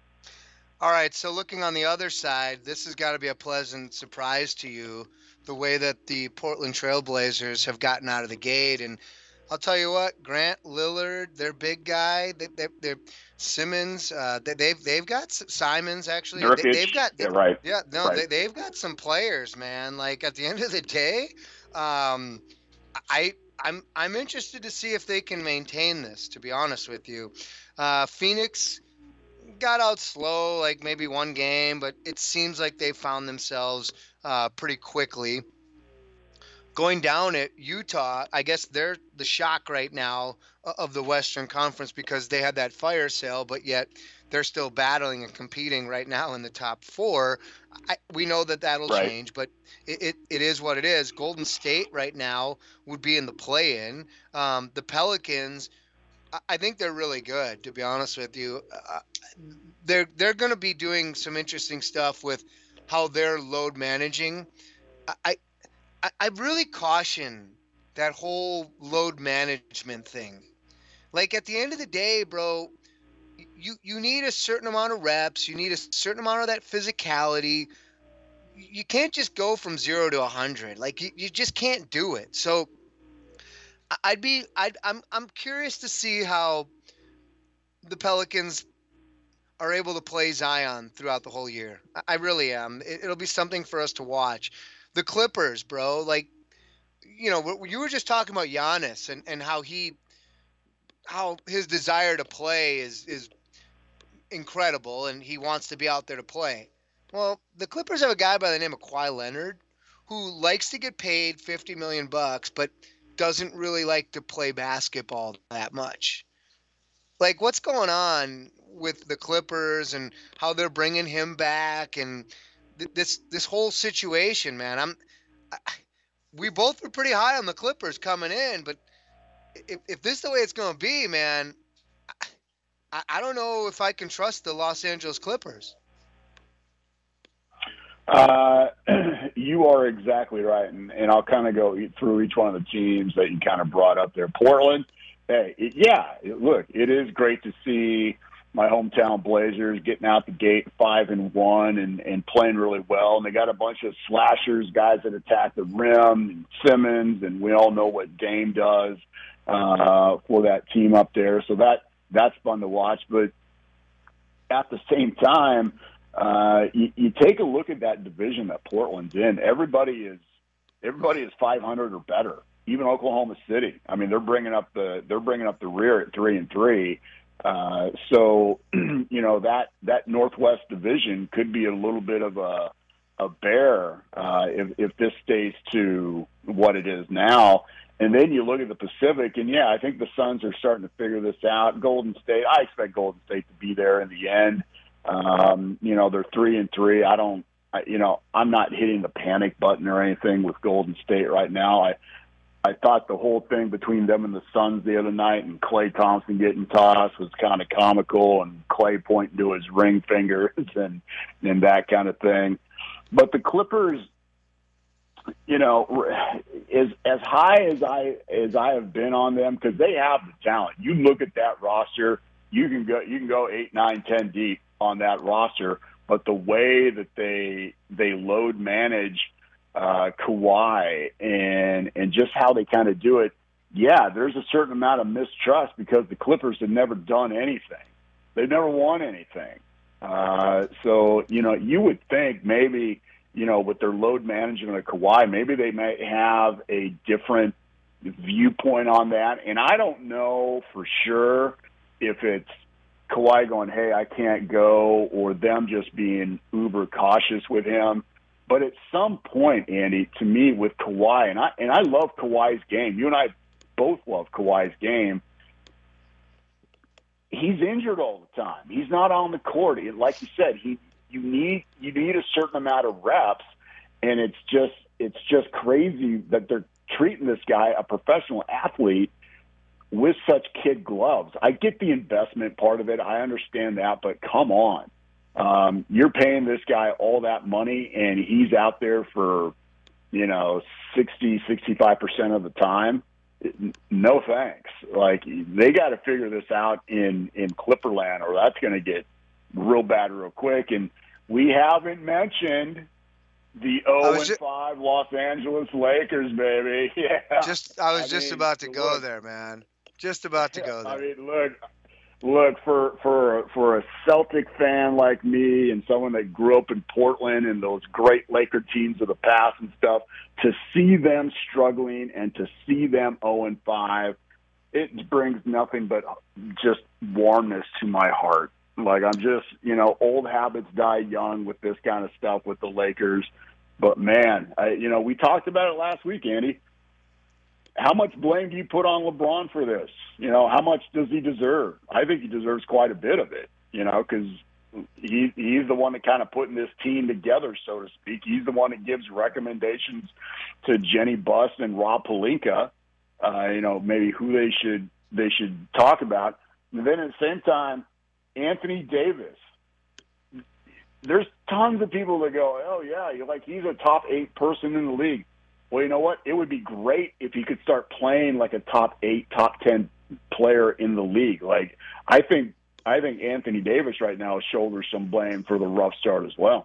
All right, so looking on the other side, this has got to be a pleasant surprise to you, the way that the Portland Trail Blazers have gotten out of the gate. And I'll tell you what, Grant, Lillard, their big guy, they, they, they're Simmons, uh, they, they've they've got Simons actually. They, they've got yeah, right. Yeah, no, right. They, they've got some players, man. Like at the end of the day, um, I I'm I'm interested to see if they can maintain this. To be honest with you, uh, Phoenix got out slow, like maybe one game, but it seems like they found themselves uh, pretty quickly. Going down at Utah, I guess they're the shock right now of the Western Conference because they had that fire sale, but yet they're still battling and competing right now in the top four. I, we know that that'll right. change, but it, it, it is what it is. Golden State right now would be in the play-in. Um, the Pelicans, I, I think they're really good, to be honest with you. Uh, they're they're going to be doing some interesting stuff with how they're load managing. I, I I really caution that whole load management thing. Like at the end of the day, bro, you you need a certain amount of reps. You need a certain amount of that physicality. You can't just go from zero to a hundred. Like you, you just can't do it. So I'd be I'd I'm I'm curious to see how the Pelicans are able to play Zion throughout the whole year. I, I really am. It, it'll be something for us to watch. The Clippers, bro, like, you know, you were just talking about Giannis and, and how he, how his desire to play is, is incredible and he wants to be out there to play. Well, the Clippers have a guy by the name of Kawhi Leonard who likes to get paid fifty million bucks, but doesn't really like to play basketball that much. Like, what's going on with the Clippers and how they're bringing him back and this this whole situation, man? I'm I, we both were pretty high on the Clippers coming in, but if if this is the way it's going to be, man, I, I don't know if I can trust the Los Angeles Clippers. Uh, you are exactly right, and, and I'll kind of go through each one of the teams that you kind of brought up there. Portland, hey, it, yeah, it, look, it is great to see my hometown Blazers getting out the gate five and one and, and playing really well. And they got a bunch of slashers, guys that attack the rim, and Simmons, and we all know what Dame does uh, for that team up there. So that that's fun to watch. But at the same time, uh, you, you take a look at that division that Portland's in. Everybody is everybody is five hundred or better. Even Oklahoma City. I mean, they're bringing up the they're bringing up the rear at three and three. Uh, so, you know, that, that Northwest division could be a little bit of a, a bear, uh, if, if this stays to what it is now. And then you look at the Pacific and yeah, I think the Suns are starting to figure this out. Golden State, I expect Golden State to be there in the end. Um, you know, they're three and three. I don't, I, you know, I'm not hitting the panic button or anything with Golden State right now. I, I thought the whole thing between them and the Suns the other night and Klay Thompson getting tossed was kind of comical, and Klay pointing to his ring fingers and and that kind of thing. But the Clippers, you know, as as high as I as I have been on them, because they have the talent. You look at that roster, you can go you can go eight, nine, ten deep on that roster. But the way that they they load manage Uh, Kawhi and and just how they kind of do it, yeah, there's a certain amount of mistrust because the Clippers have never done anything. They've never won anything. Uh, so, you know, you would think maybe, you know, with their load management of Kawhi, maybe they may have a different viewpoint on that. And I don't know for sure if it's Kawhi going, hey, I can't go, or them just being uber cautious with him. But at some point, Andy, to me, with Kawhi, and I and I love Kawhi's game. You and I both love Kawhi's game. He's injured all the time. He's not on the court. Like you said, he you need you need a certain amount of reps, and it's just it's just crazy that they're treating this guy, a professional athlete, with such kid gloves. I get the investment part of it. I understand that, but come on. Um, you're paying this guy all that money, and he's out there for, you know, sixty, sixty-five percent of the time. No thanks. Like, they got to figure this out in, in Clipperland, or that's going to get real bad real quick. And we haven't mentioned the oh and five Los Angeles Lakers, baby. Yeah. Just I was I just mean, about to go look, there, man. Just about to go there. I mean, look, look for for for a Celtic fan like me and someone that grew up in Portland and those great Laker teams of the past and stuff, to see them struggling and to see them oh and five, it brings nothing but just warmness to my heart. Like, I'm just, you know, old habits die young with this kind of stuff with the Lakers. But, man, I, you know, we talked about it last week, Andy. How much blame do you put on LeBron for this? You know, how much does he deserve? I think he deserves quite a bit of it, you know, because he, he's the one that kind of putting this team together, so to speak. He's the one that gives recommendations to Jenny Buss and Rob Pelinka, uh, you know, maybe who they should they should talk about. And then at the same time, Anthony Davis. There's tons of people that go, oh, yeah, you're like, he's a top eight person in the league. Well, you know what? It would be great if he could start playing like a top eight, top ten player in the league. Like, I think I think Anthony Davis right now shoulders some blame for the rough start as well.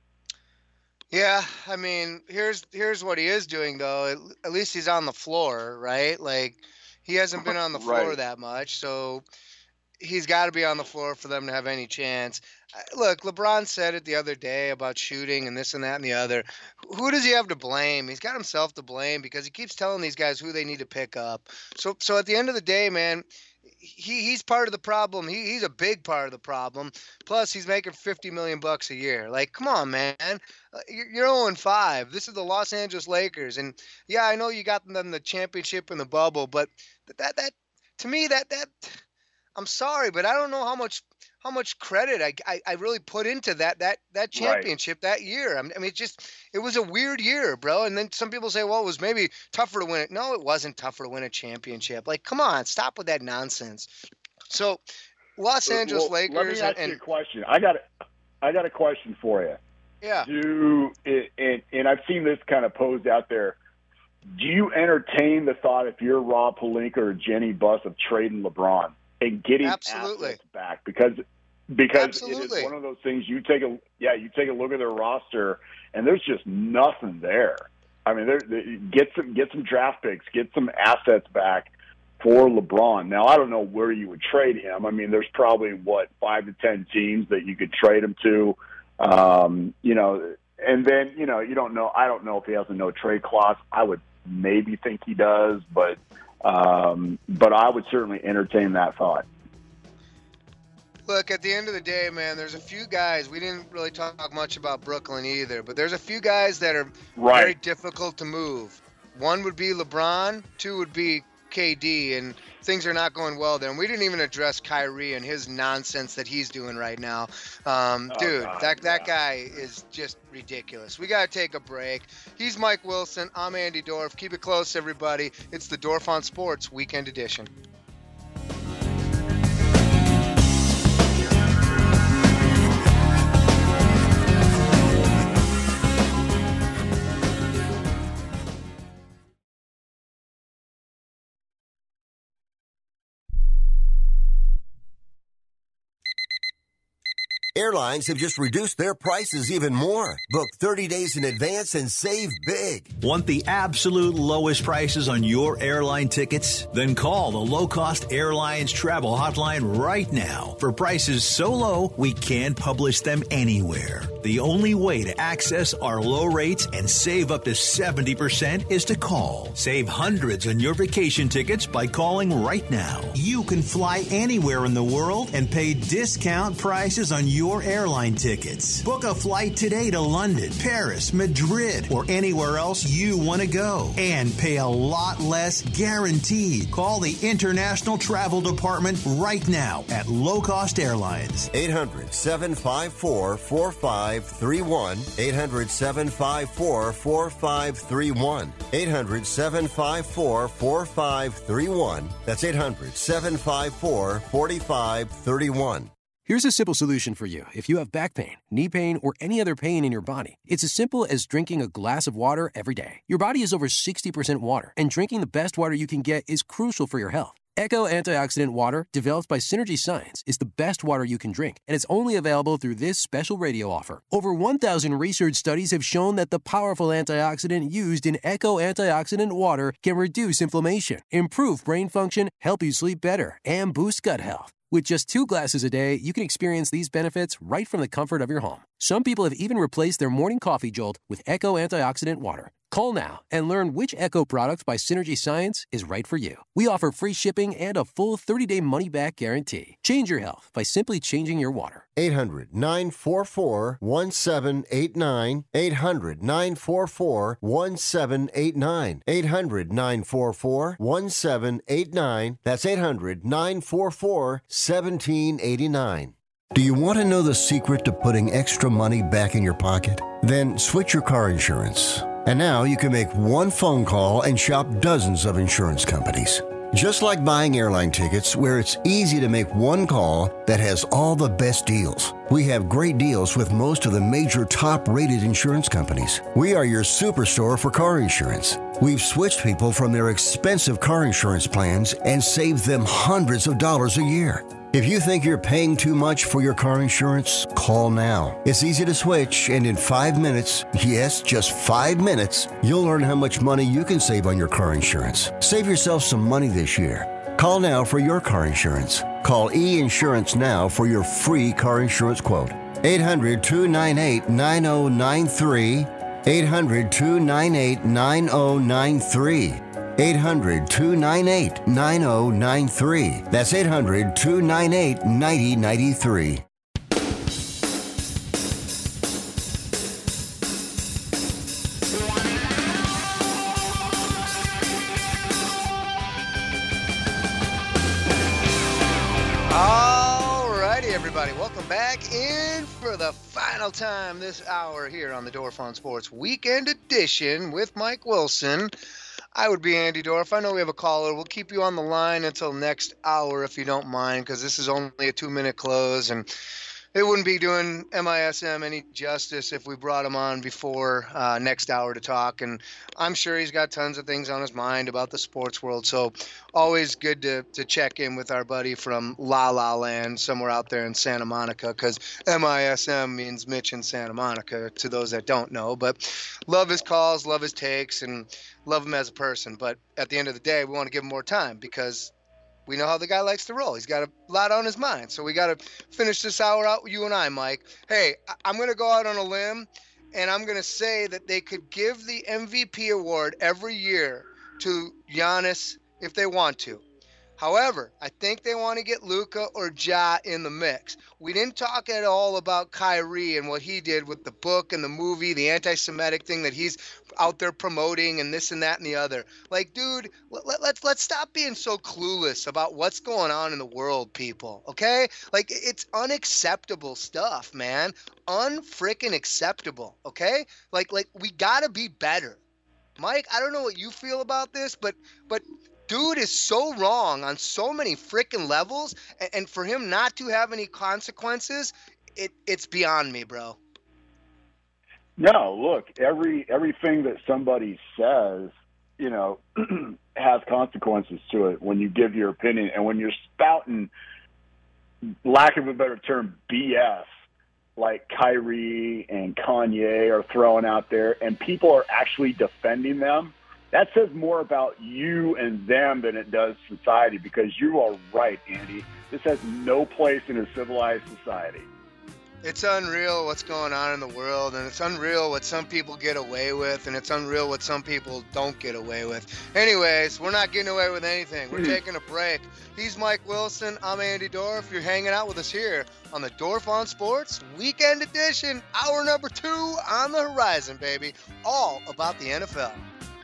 Yeah, I mean, here's here's what he is doing, though. At, at least he's on the floor, right? Like, he hasn't been on the floor Right. that much, so he's got to be on the floor for them to have any chance. Uh, Look, LeBron said it the other day about shooting and this and that and the other. Who does he have to blame? He's got himself to blame because he keeps telling these guys who they need to pick up. So, so at the end of the day, man, he he's part of the problem. He he's a big part of the problem. Plus, he's making fifty million bucks a year. Like, come on, man. Uh, You're, you're oh and five. This is the Los Angeles Lakers, and yeah, I know you got them the championship in the bubble, but that that to me that that. I'm sorry, but I don't know how much how much credit I, I, I really put into that that that championship that year. I mean, it just it was a weird year, bro. And then some people say, well, it was maybe tougher to win it. No, it wasn't tougher to win a championship. Like, come on, stop with that nonsense. So, Los Angeles Well, Lakers. Let me ask and, you a question. I got a, I got a question for you. Yeah. Do and, and I've seen this kind of posed out there. Do you entertain the thought, if you're Rob Pelinka or Jenny Buss, of trading LeBron and getting Absolutely. assets back? Because because Absolutely. it is one of those things. You take a yeah, you take a look at their roster, and there's just nothing there. I mean, there get some get some draft picks, get some assets back for LeBron. Now, I don't know where you would trade him. I mean, there's probably what five to ten teams that you could trade him to. Um, you know, and then you know you don't know. I don't know if he has a no trade clause. I would maybe think he does, but. Um, but I would certainly entertain that thought. Look, at the end of the day, man, there's a few guys. We didn't really talk much about Brooklyn either, but there's a few guys that are Right. very difficult to move. One would be LeBron, two would be K D, and things are not going well there. And we didn't even address Kyrie and his nonsense that he's doing right now. Um, Oh, dude, God, that that guy is just ridiculous. We got to take a break. He's Mike Wilson. I'm Andy Dorf. Keep it close, everybody. It's the Dorf on Sports Weekend Edition. Airlines have just reduced their prices even more. Book thirty days in advance and save big. Want the absolute lowest prices on your airline tickets? Then call the Low Cost Airlines Travel Hotline right now for prices so low we can't publish them anywhere. The only way to access our low rates and save up to seventy percent is to call. Save hundreds on your vacation tickets by calling right now. You can fly anywhere in the world and pay discount prices on your airline tickets. Book a flight today to London, Paris, Madrid, or anywhere else you want to go and pay a lot less guaranteed. Call the International Travel Department right now at Low Cost Airlines. eight hundred, seven five four, four five three one. eight hundred, seven five four, four five three one. eight hundred, seven five four, four five three one. That's eight hundred, seven five four, four five three one. Here's a simple solution for you if you have back pain, knee pain, or any other pain in your body. It's as simple as drinking a glass of water every day. Your body is over sixty percent water, and drinking the best water you can get is crucial for your health. Echo Antioxidant Water, developed by Synergy Science, is the best water you can drink, and it's only available through this special radio offer. Over one thousand research studies have shown that the powerful antioxidant used in Echo Antioxidant Water can reduce inflammation, improve brain function, help you sleep better, and boost gut health. With just two glasses a day, you can experience these benefits right from the comfort of your home. Some people have even replaced their morning coffee jolt with Echo Antioxidant Water. Call now and learn which Echo product by Synergy Science is right for you. We offer free shipping and a full thirty-day money-back guarantee. Change your health by simply changing your water. eight hundred, nine four four, one seven eight nine. eight hundred, nine four four, one seven eight nine. eight hundred, nine four four, one seven eight nine. That's eight hundred, nine four four, one seven eight nine. Do you want to know the secret to putting extra money back in your pocket? Then switch your car insurance. And now you can make one phone call and shop dozens of insurance companies. Just like buying airline tickets, where it's easy to make one call that has all the best deals. We have great deals with most of the major top-rated insurance companies. We are your superstore for car insurance. We've switched people from their expensive car insurance plans and saved them hundreds of dollars a year. If you think you're paying too much for your car insurance, call now. It's easy to switch, and in five minutes, yes, just five minutes, you'll learn how much money you can save on your car insurance. Save yourself some money this year. Call now for your car insurance. Call E-Insurance now for your free car insurance quote. eight hundred, two nine eight, nine zero nine three. eight hundred, two nine eight, nine zero nine three. eight hundred, two nine eight, nine zero nine three. That's eight hundred, two nine eight, nine zero nine three. Alrighty, everybody. Welcome back in for the final time this hour here on the Dorf on Sports Weekend Edition with Mike Wilson. I would be Andy Dorf. I know we have a caller. We'll keep you on the line until next hour if you don't mind, because this is only a two-minute close, and it wouldn't be doing M I S M any justice if we brought him on before uh, next hour to talk. And I'm sure he's got tons of things on his mind about the sports world. So always good to, to check in with our buddy from La La Land, somewhere out there in Santa Monica, because M I S M means Mitch in Santa Monica, to those that don't know. But love his calls, love his takes, and love him as a person. But at the end of the day, we want to give him more time because we know how the guy likes to roll. He's got a lot on his mind. So we got to finish this hour out with you and I, Mike. Hey, I'm going to go out on a limb, and I'm going to say that they could give the M V P award every year to Giannis if they want to. However, I think they want to get Luka or Ja in the mix. We didn't talk at all about Kyrie and what he did with the book and the movie, the anti-Semitic thing that he's out there promoting and this and that and the other. Like, dude, let, let's let's stop being so clueless about what's going on in the world, people, okay? Like, it's unacceptable stuff, man. Unfreaking acceptable, okay? Like, like we got to be better. Mike, I don't know what you feel about this, but but dude is so wrong on so many freaking levels, and, and for him not to have any consequences, it it's beyond me, bro. No, look, every everything that somebody says, you know, has consequences to it when you give your opinion, and when you're spouting, lack of a better term, B S like Kyrie and Kanye are throwing out there, and people are actually defending them, that says more about you and them than it does society, because you are right, Andy. This has no place in a civilized society. It's unreal what's going on in the world, and it's unreal what some people get away with, and it's unreal what some people don't get away with. Anyways, we're not getting away with anything. We're taking a break. He's Mike Wilson. I'm Andy Dorff. You're hanging out with us here on the Dorff on Sports Weekend Edition, hour number two on the horizon, baby. All about the N F L.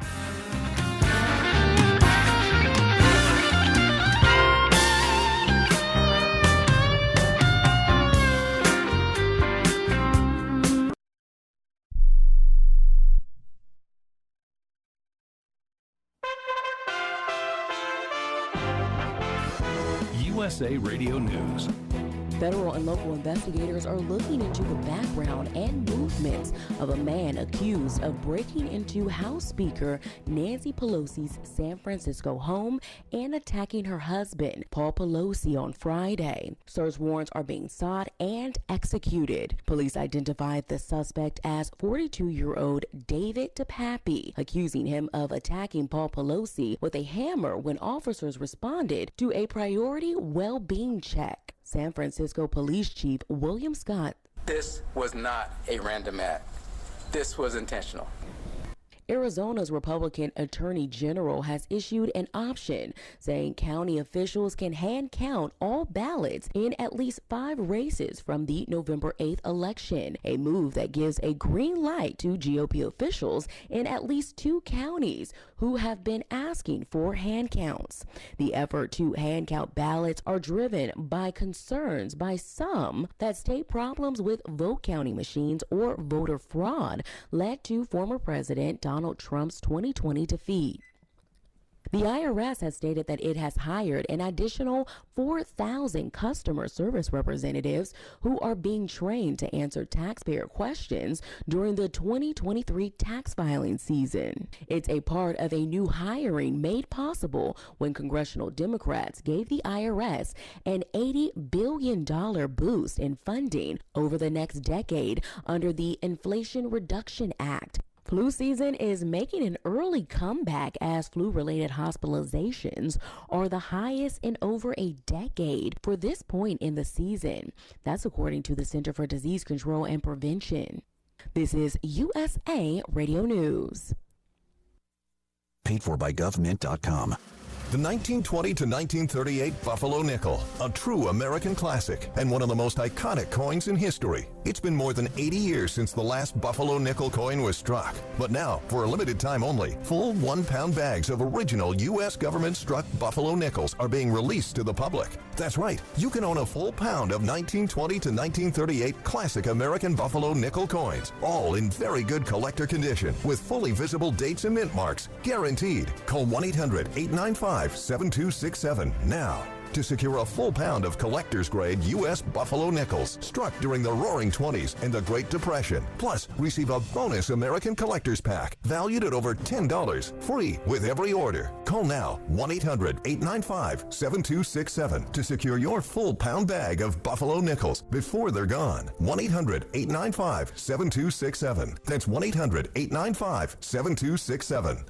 U S A Radio News. Federal and local investigators are looking into the background and movements of a man accused of breaking into House Speaker Nancy Pelosi's San Francisco home and attacking her husband, Paul Pelosi, on Friday. Search warrants are being sought and executed. Police identified the suspect as forty-two-year-old David DePappy, accusing him of attacking Paul Pelosi with a hammer when officers responded to a priority well-being check. San Francisco Police Chief William Scott. This was not a random act. This was intentional. Arizona's Republican Attorney General has issued an option saying county officials can hand count all ballots in at least five races from the November eighth election, a move that gives a green light to G O P officials in at least two counties who have been asking for hand counts. The effort to hand count ballots are driven by concerns by some that state problems with vote counting machines or voter fraud led to former President Donald Trump's twenty twenty defeat. The I R S has stated that it has hired an additional four thousand customer service representatives who are being trained to answer taxpayer questions during the twenty twenty-three tax filing season. It's a part of a new hiring made possible when congressional Democrats gave the I R S an eighty billion dollars boost in funding over the next decade under the Inflation Reduction Act. Flu season is making an early comeback as flu-related hospitalizations are the highest in over a decade for this point in the season. That's according to the Center for Disease Control and Prevention. This is U S A Radio News. Paid for by government dot com. The nineteen twenty to nineteen thirty-eight Buffalo Nickel, a true American classic and one of the most iconic coins in history. It's been more than eighty years since the last Buffalo Nickel coin was struck. But now, for a limited time only, full one-pound bags of original U S government-struck Buffalo Nickels are being released to the public. That's right, you can own a full pound of nineteen twenty to nineteen thirty-eight classic American Buffalo Nickel coins, all in very good collector condition, with fully visible dates and mint marks, guaranteed. Call one eight hundred eight nine five seven two six seven now to secure a full pound of collector's grade U S Buffalo Nickels struck during the Roaring Twenties and the Great Depression. Plus, receive a bonus American Collector's Pack valued at over ten dollars, free with every order. Call now one eight hundred eight nine five seven two six seven to secure your full pound bag of Buffalo Nickels before they're gone. one eight hundred eight nine five seven two six seven. That's one eight hundred eight nine five seven two six seven.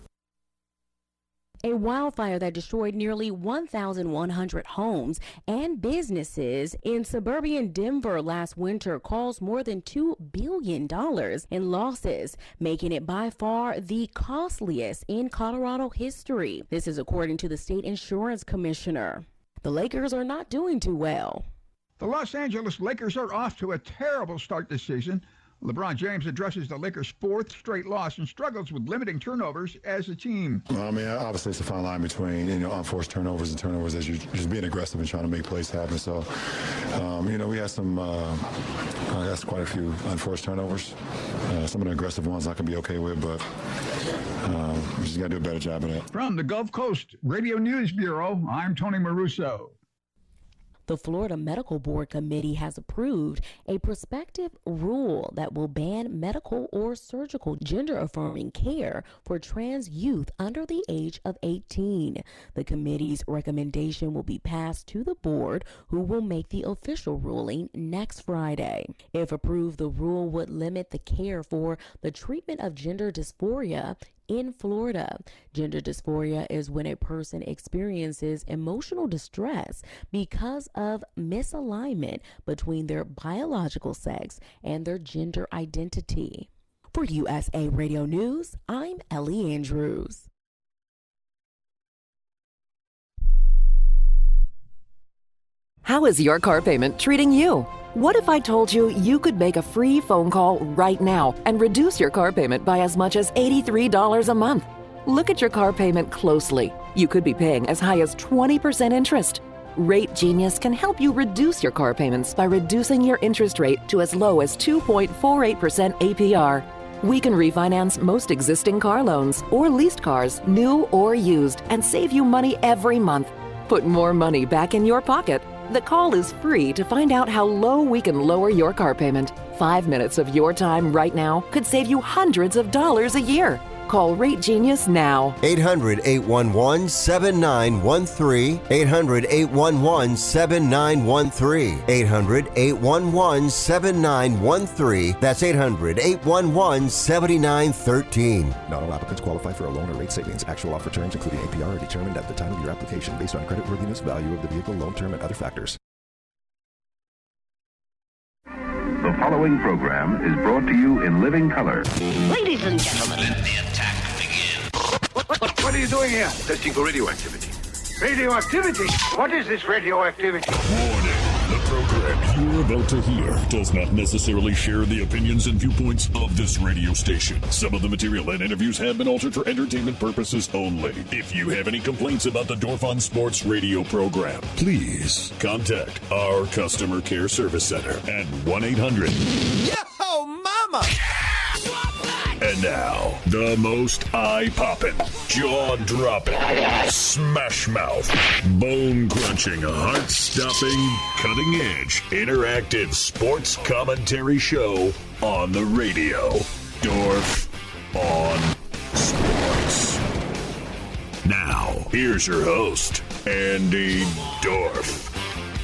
A wildfire that destroyed nearly one thousand one hundred homes and businesses in suburban Denver last winter caused more than two billion dollars in losses, making it by far the costliest in Colorado history. This is according to the state insurance commissioner. The Lakers are not doing too well. The Los Angeles Lakers are off to a terrible start this season. LeBron James addresses the Lakers' fourth straight loss and struggles with limiting turnovers as a team. Well, I mean, obviously it's a fine line between, you know, unforced turnovers and turnovers as you're just being aggressive and trying to make plays happen. So, um, you know, we had some, uh, uh, that's quite a few unforced turnovers. Uh, some of the aggressive ones I can be okay with, but uh, we just got to do a better job of that. From the Gulf Coast Radio News Bureau, I'm Tony Maruso. The Florida Medical Board Committee has approved a prospective rule that will ban medical or surgical gender-affirming care for trans youth under the age of eighteen. The committee's recommendation will be passed to the board, who will make the official ruling next Friday. If approved, the rule would limit the care for the treatment of gender dysphoria in Florida. Gender dysphoria is when a person experiences emotional distress because of misalignment between their biological sex and their gender identity. For U S A Radio News, I'm Ellie Andrews. How is your car payment treating you? What if I told you you could make a free phone call right now and reduce your car payment by as much as eighty-three dollars a month? Look at your car payment closely. You could be paying as high as twenty percent interest. Rate Genius can help you reduce your car payments by reducing your interest rate to as low as two point four eight percent A P R. We can refinance most existing car loans or leased cars, new or used, and save you money every month. Put more money back in your pocket. The call is free to find out how low we can lower your car payment. Five minutes of your time right now could save you hundreds of dollars a year. Call Rate Genius now. eight hundred, eight one one, seven nine one three. eight hundred, eight one one, seven nine one three. eight hundred, eight one one, seven nine one three. That's eight hundred, eight one one, seven nine one three. Not all applicants qualify for a loan or rate savings. Actual offer terms, including A P R, are determined at the time of your application based on creditworthiness, value of the vehicle, loan term, and other factors. The following program is brought to you in living color. Ladies and gentlemen, let the attack begin. What, what, what are you doing here? Testing for radioactivity. Radioactivity? What is this radioactivity? Warning. The program you're about to hear does not necessarily share the opinions and viewpoints of this radio station. Some of the material and interviews have been altered for entertainment purposes only. If you have any complaints about the Dorf on Sports radio program, please contact our customer care service center at one eight hundred. Yo, mama! And now, the most eye-popping, jaw-dropping, smash-mouth, bone-crunching, heart-stopping, cutting-edge, interactive sports commentary show on the radio. Dorf on Sports. Now, here's your host, Andy Dorf.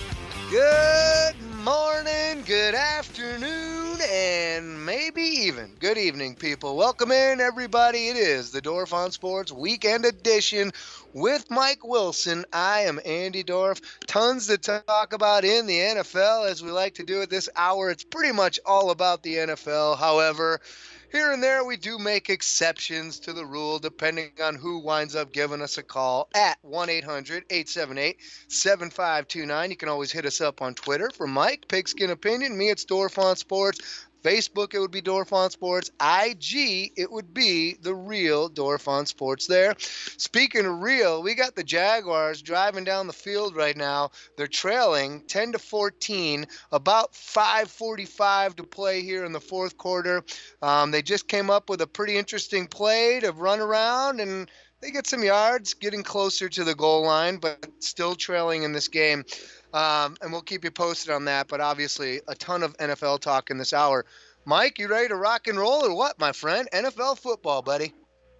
Good morning, good afternoon, and maybe even good evening, people. Welcome in, everybody. It is the Dorf on Sports Weekend Edition with Mike Wilson. I am Andy Dorf. Tons to talk about in the N F L, as we like to do at this hour. It's pretty much all about the N F L. However, here and there, we do make exceptions to the rule depending on who winds up giving us a call at one eight hundred, eight seven eight, seven five two nine. You can always hit us up on Twitter for Mike, Pigskin Opinion. Me, it's Dorf on Sports. Facebook, it would be Dorf on Sports. I G, it would be the real Dorf on Sports there. Speaking of real, we got the Jaguars driving down the field right now. They're trailing ten to fourteen, about five forty-five to play here in the fourth quarter. Um, they just came up with a pretty interesting play to run around, and they get some yards, getting closer to the goal line, but still trailing in this game. Um, and we'll keep you posted on that, but obviously a ton of N F L talk in this hour. Mike, you ready to rock and roll or what, my friend? N F L football, buddy.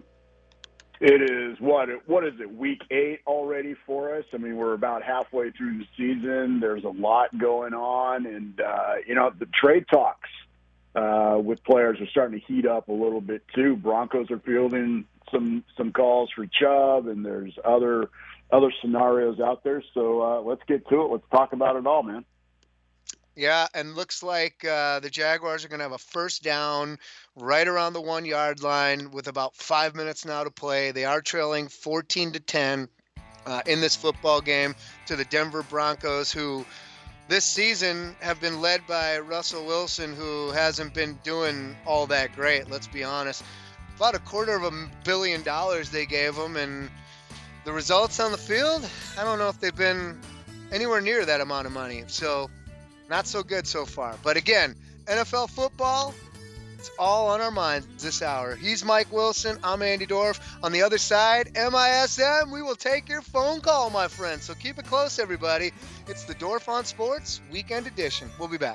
It is, what, what is it, week eight already for us? I mean, we're about halfway through the season. There's a lot going on, and, uh, you know, the trade talks uh, with players are starting to heat up a little bit, too. Broncos are fielding some some calls for Chubb, and there's other – other scenarios out there. So uh, let's get to it. Let's talk about it all, man. Yeah, and looks like uh, the Jaguars are going to have a first down right around the one-yard line with about five minutes now to play. They are trailing fourteen to ten uh, in this football game to the Denver Broncos, who this season have been led by Russell Wilson, who hasn't been doing all that great, let's be honest. About a quarter of a billion dollars they gave him, and the results on the field, I don't know if they've been anywhere near that amount of money. So not so good so far. But again, N F L football, what's all on our minds this hour. He's Mike Wilson. I'm Andy Dorf. On the other side, M I S M, we will take your phone call, my friend. So keep it close, everybody. It's the Dorf on Sports Weekend Edition. We'll be back.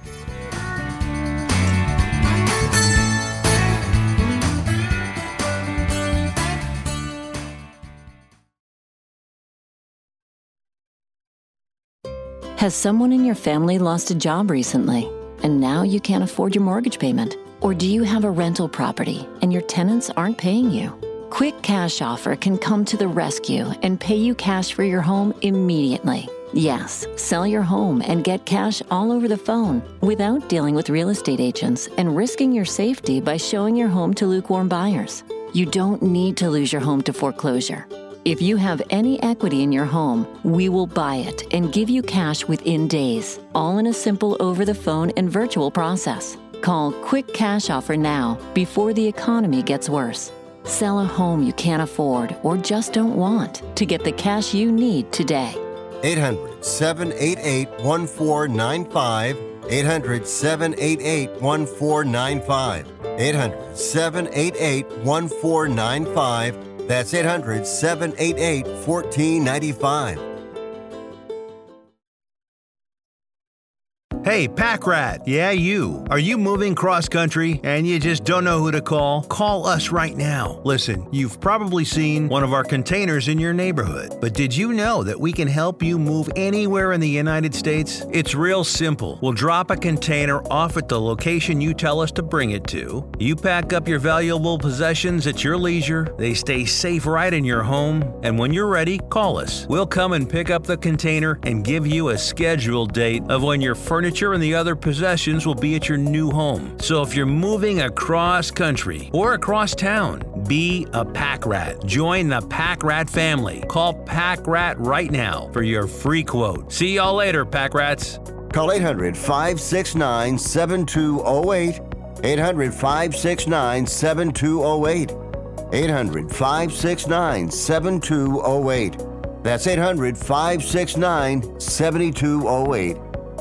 Has someone in your family lost a job recently, and now you can't afford your mortgage payment? Or do you have a rental property and your tenants aren't paying you? Quick Cash Offer can come to the rescue and pay you cash for your home immediately. Yes, sell your home and get cash all over the phone without dealing with real estate agents and risking your safety by showing your home to lukewarm buyers. You don't need to lose your home to foreclosure. If you have any equity in your home, we will buy it and give you cash within days, all in a simple over-the-phone and virtual process. Call Quick Cash Offer now before the economy gets worse. Sell a home you can't afford or just don't want to get the cash you need today. eight hundred, seven eight eight, one four nine five. eight hundred, seven eight eight, one four nine five. eight hundred, seven eight eight, one four nine five. That's eight hundred, seven eight eight, one four nine five. Hey, Pack Rat. Yeah, you. Are you moving cross-country and you just don't know who to call? Call us right now. Listen, you've probably seen one of our containers in your neighborhood, but did you know that we can help you move anywhere in the United States? It's real simple. We'll drop a container off at the location you tell us to bring it to. You pack up your valuable possessions at your leisure. They stay safe right in your home, and when you're ready, call us. We'll come and pick up the container and give you a scheduled date of when your furniture and the other possessions will be at your new home. So if you're moving across country or across town, be a Pack Rat. Join the Pack Rat family. Call Pack Rat right now for your free quote. See y'all later, Pack Rats. Call eight hundred, five six nine, seven two zero eight. eight hundred, five six nine, seven two zero eight. eight hundred, five six nine, seven two zero eight. That's eight hundred, five six nine, seven two zero eight.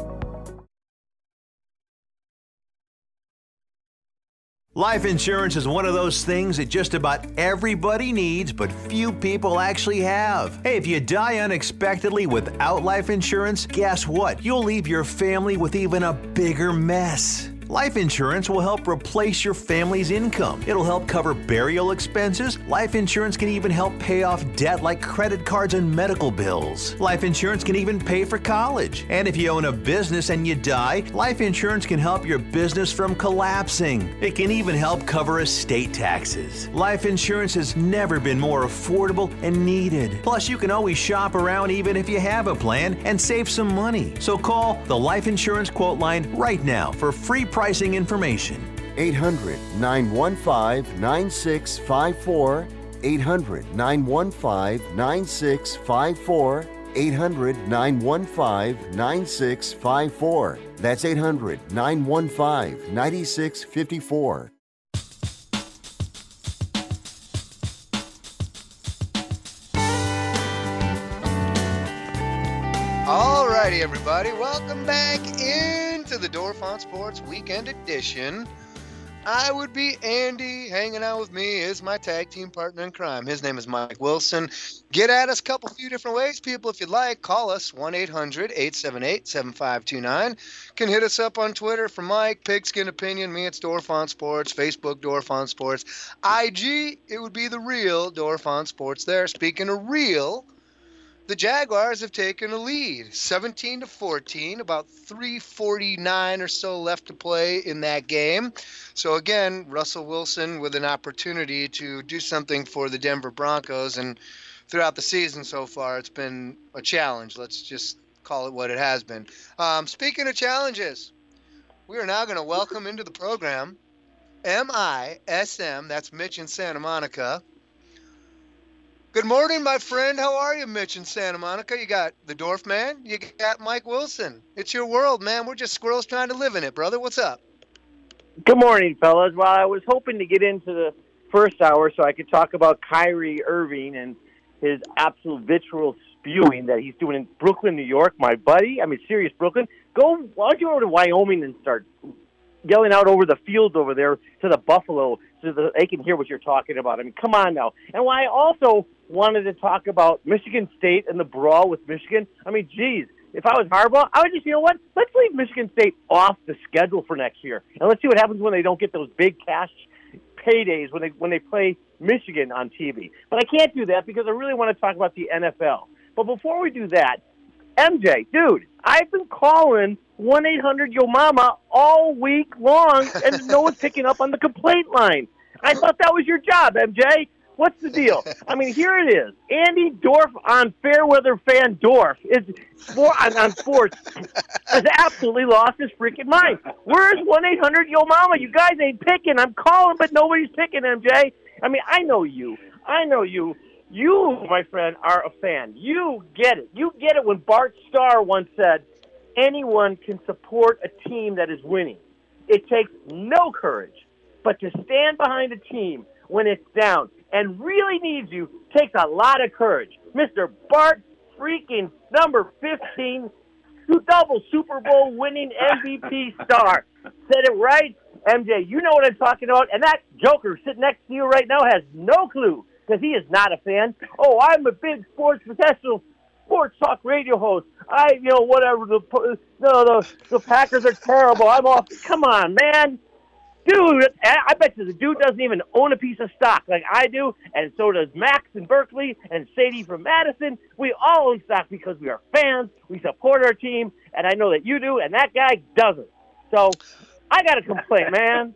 Life insurance is one of those things that just about everybody needs, but few people actually have. Hey, if you die unexpectedly without life insurance, guess what? You'll leave your family with even a bigger mess. Life insurance will help replace your family's income. It'll help cover burial expenses. Life insurance can even help pay off debt like credit cards and medical bills. Life insurance can even pay for college. And if you own a business and you die, life insurance can help your business from collapsing. It can even help cover estate taxes. Life insurance has never been more affordable and needed. Plus, you can always shop around even if you have a plan and save some money. So call the Life Insurance Quote Line right now for free pricing information. eight hundred, nine one five, nine six five four. eight hundred, nine one five, nine six five four. eight hundred, nine one five, nine six five four. That's eight hundred, nine one five, nine six five four. All righty, everybody. Welcome back into the Dorf on Sports Weekend Edition. I would be Andy. Hanging out with me is my tag team partner in crime. His name is Mike Wilson. Get at us a couple few different ways, people, if you'd like. Call us, one eight hundred, eight seven eight, seven five two nine. Can hit us up on Twitter for Mike, Pigskin Opinion. Me, it's Dorf on Sports. Facebook, Dorf on Sports. I G, it would be the real Dorf on Sports there. Speaking of real, the Jaguars have taken a lead, seventeen to fourteen, about three forty-nine or so left to play in that game. So again, Russell Wilson with an opportunity to do something for the Denver Broncos, and throughout the season so far, it's been a challenge. Let's just call it what it has been. Um, speaking of challenges, we are now going to welcome into the program M I S M, that's Mitch in Santa Monica. Good morning, my friend. How are you, Mitch in Santa Monica? You got the Dorf man. You got Mike Wilson. It's your world, man. We're just squirrels trying to live in it, brother. What's up? Good morning, fellas. Well, I was hoping to get into the first hour so I could talk about Kyrie Irving and his absolute vitriol spewing that he's doing in Brooklyn, New York. My buddy, I mean, serious Brooklyn. Go, why don't you go to Wyoming and start yelling out over the fields over there to the Buffalo so that they can hear what you're talking about. I mean, come on now. And why I also wanted to talk about Michigan State and the brawl with Michigan. I mean, geez, if I was Harbaugh, I would just, you know what, let's leave Michigan State off the schedule for next year. And let's see what happens when they don't get those big cash paydays when they when they play Michigan on T V. But I can't do that because I really want to talk about the N F L. But before we do that, M J, dude, I've been calling one eight hundred yo mama all week long, and no one's picking up on the complaint line. I thought that was your job, M J. What's the deal? I mean, here it is. Andy Dorf on Fairweather Fan Dorf is on, on sports has absolutely lost his freaking mind. Where's one eight hundred yo mama? You guys ain't picking. I'm calling, but nobody's picking, M J. I mean, I know you. I know you. You, my friend, are a fan. You get it. You get it when Bart Starr once said, anyone can support a team that is winning. It takes no courage, but to stand behind a team when it's down and really needs you takes a lot of courage. Mister Bart freaking number fifteen, double Super Bowl winning M V P star. Said it right. M J, you know what I'm talking about. And that joker sitting next to you right now has no clue because he is not a fan. Oh, I'm a big sports professional, sports talk radio host. I, you know, whatever. The no, the, the Packers are terrible. I'm off. Come on, man. Dude, I bet you the dude doesn't even own a piece of stock like I do, and so does Max in Berkeley and Sadie from Madison. We all own stock because we are fans. We support our team, and I know that you do, and that guy doesn't. So I got a complaint, man.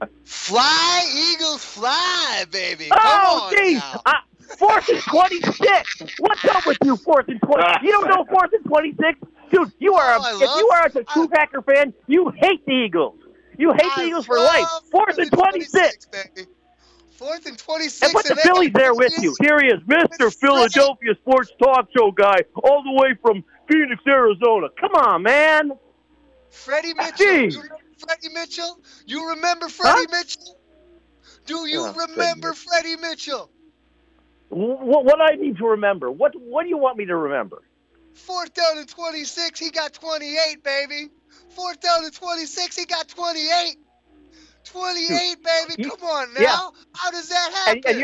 Fly, Eagles, fly, baby. Oh, geez. Uh, fourth and twenty-six. What's up with you, fourth and twenty? You don't know fourth and twenty-six? Dude, you are oh, a, love, if you are a true I, Packer fan, you hate the Eagles. You hate the Eagles for life. Fourth and twenty-six. Baby. Fourth and twenty-six. And put the Phillies there with you. Here he is, Mister Philadelphia Sports Talk Show guy, all the way from Phoenix, Arizona. Come on, man. Freddie Mitchell. Jeez. You remember Freddie Mitchell? You remember Freddie huh? Mitchell? Do you oh, remember Freddie Mitchell? What, what I need to remember? What What do you want me to remember? Fourth down and twenty-six, he got twenty-eight, baby. Fourth down and twenty-six, he got twenty-eight. twenty-eight, baby. Come on now. Yeah. How does that happen? And, and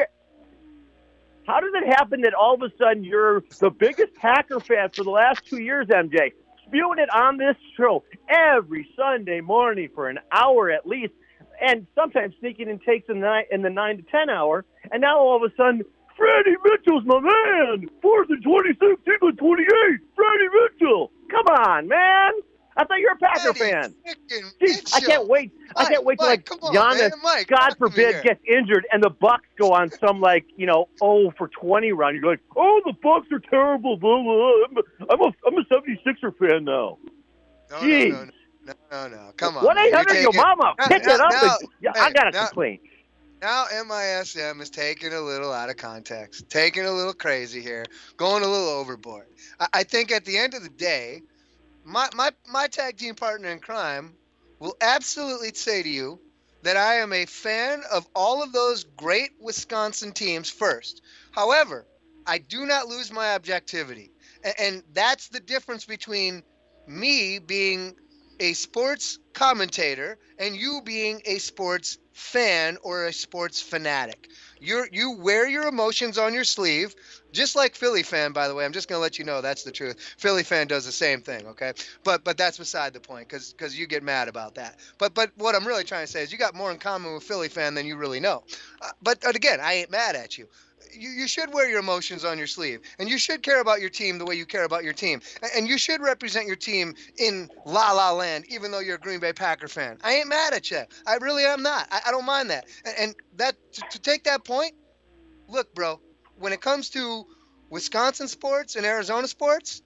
how does it happen that all of a sudden you're the biggest Packer fan for the last two years, M J? Spewing it on this show every Sunday morning for an hour at least, and sometimes sneaking in takes in the, in the nine to ten hour, and now all of a sudden, Freddie Mitchell's my man! Fourth and twenty-six, he got twenty-eight! Freddie Mitchell! Come on, man! I thought you were a Packer fan. Jeez, I can't wait. Mike, I can't wait till Mike, like on, Giannis, Mike, God forbid, gets injured and the Bucks go on some like you know oh for twenty run. You're like, oh, the Bucks are terrible. Blah, blah. I'm a I'm a, I'm a seventy-sixer fan now. No, Jeez. no, no, no, no, no. Come on. One eight hundred your mama. Now, Pick now, it up. now, and, yeah, hey, I got a now, complaint. Now M I S M is taking a little out of context, taking a little crazy here, going a little overboard. I, I think at the end of the day, my, my, my tag team partner in crime will absolutely say to you that I am a fan of all of those great Wisconsin teams first. However, I do not lose my objectivity. And, and that's the difference between me being a sports commentator and you being a sports fan or a sports fanatic. You're, you wear your emotions on your sleeve, just like Philly fan, by the way. I'm just going to let you know that's the truth. Philly fan does the same thing, okay? But but that's beside the point because because you get mad about that. But but what I'm really trying to say is you got more in common with Philly fan than you really know. Uh, but, but again, I ain't mad at you. You, you should wear your emotions on your sleeve, and you should care about your team the way you care about your team, and, and you should represent your team in La La Land, even though you're a Green Bay Packer fan. I ain't mad at you. I really am not. I, I don't mind that. And, and that to, to take that point, look, bro, when it comes to Wisconsin sports and Arizona sports,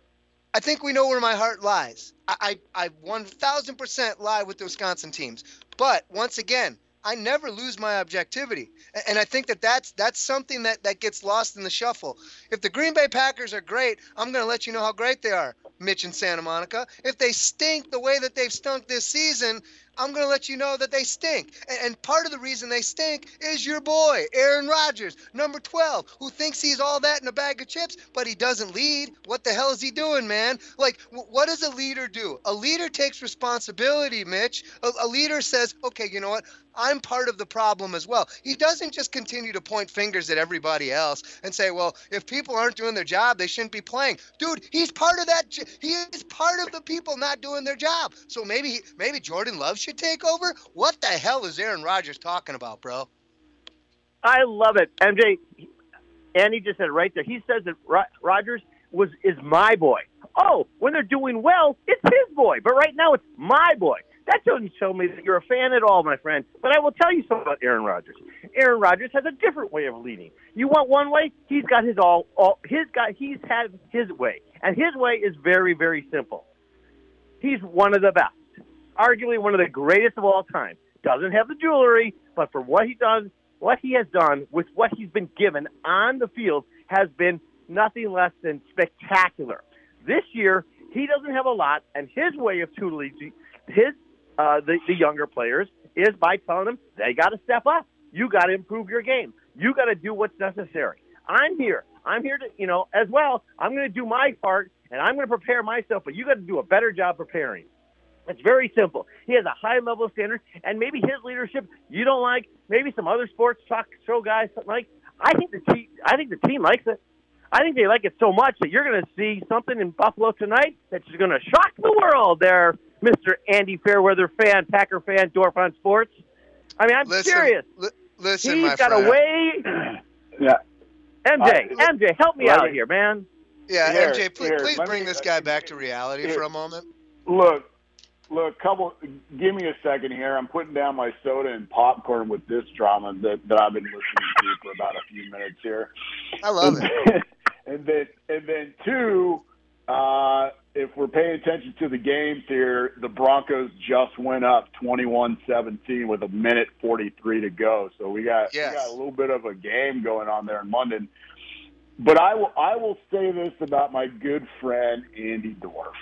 I think we know where my heart lies. I, I, I one thousand percent lie with the Wisconsin teams. But once again, I never lose my objectivity. And I think that that's, that's something that, that gets lost in the shuffle. If the Green Bay Packers are great, I'm going to let you know how great they are, Mitch in Santa Monica. If they stink the way that they've stunk this season, I'm going to let you know that they stink. And, and part of the reason they stink is your boy, Aaron Rodgers, number twelve, who thinks he's all that in a bag of chips, but he doesn't lead. What the hell is he doing, man? Like, w- what does a leader do? A leader takes responsibility, Mitch. A, a leader says, okay, you know what? I'm part of the problem as well. He doesn't just continue to point fingers at everybody else and say, well, if people aren't doing their job, they shouldn't be playing. Dude, he's part of that. He is part of the people not doing their job. So maybe maybe Jordan Love should take over? What the hell is Aaron Rodgers talking about, bro? I love it. M J, Andy just said it right there. He says that Rodgers was is my boy. Oh, when they're doing well, it's his boy. But right now, it's my boy. That doesn't show me that you're a fan at all, my friend. But I will tell you something about Aaron Rodgers. Aaron Rodgers has a different way of leading. You want one way? He's got his all. all his guy. He's had his way, and his way is very, very simple. He's one of the best, arguably one of the greatest of all time. Doesn't have the jewelry, but for what he does, what he has done with what he's been given on the field has been nothing less than spectacular. This year, he doesn't have a lot, and his way of tutelaging his uh, the, the younger players is by telling them they got to step up. You got to improve your game. You got to do what's necessary. I'm here. I'm here to, you know, as well. I'm going to do my part, and I'm going to prepare myself, but you got to do a better job preparing. It's very simple. He has a high level of standard, and maybe his leadership you don't like. Maybe some other sports talk show guys something like. I think the team. I think the team likes it. I think they like it so much that you're going to see something in Buffalo tonight that's going to shock the world. There, Mister Andy Fairweather fan, Packer fan, Dorf on Sports. I mean, I'm listen, serious. Li- listen, He's my got friend. a way. Yeah. M J, I, M J, help me out me, here, man. Yeah, here, M J, please, here, please bring me, this guy back to reality here. for a moment. Look, look, couple. Give me a second here. I'm putting down my soda and popcorn with this drama that, that I've been listening to for about a few minutes here. I love and it. Then, and then, and then two. Uh, if we're paying attention to the games here, the Broncos just went up twenty-one seventeen with a minute forty-three to go. So we got yes. we got a little bit of a game going on there in London. But I will I will say this about my good friend Andy Dorf.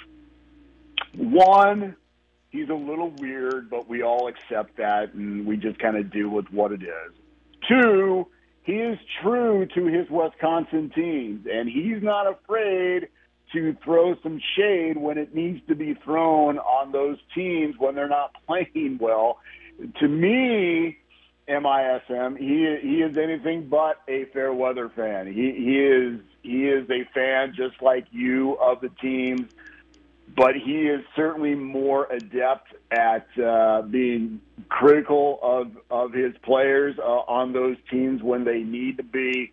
One, he's a little weird, but we all accept that, and we just kind of do with what it is. Two, he is true to his Wisconsin teams, and he's not afraid to throw some shade when it needs to be thrown on those teams when they're not playing well. To me, M I S M, he he is anything but a fair weather fan. He he is he is a fan just like you of the teams, but he is certainly more adept at uh, being critical of of his players uh, on those teams when they need to be.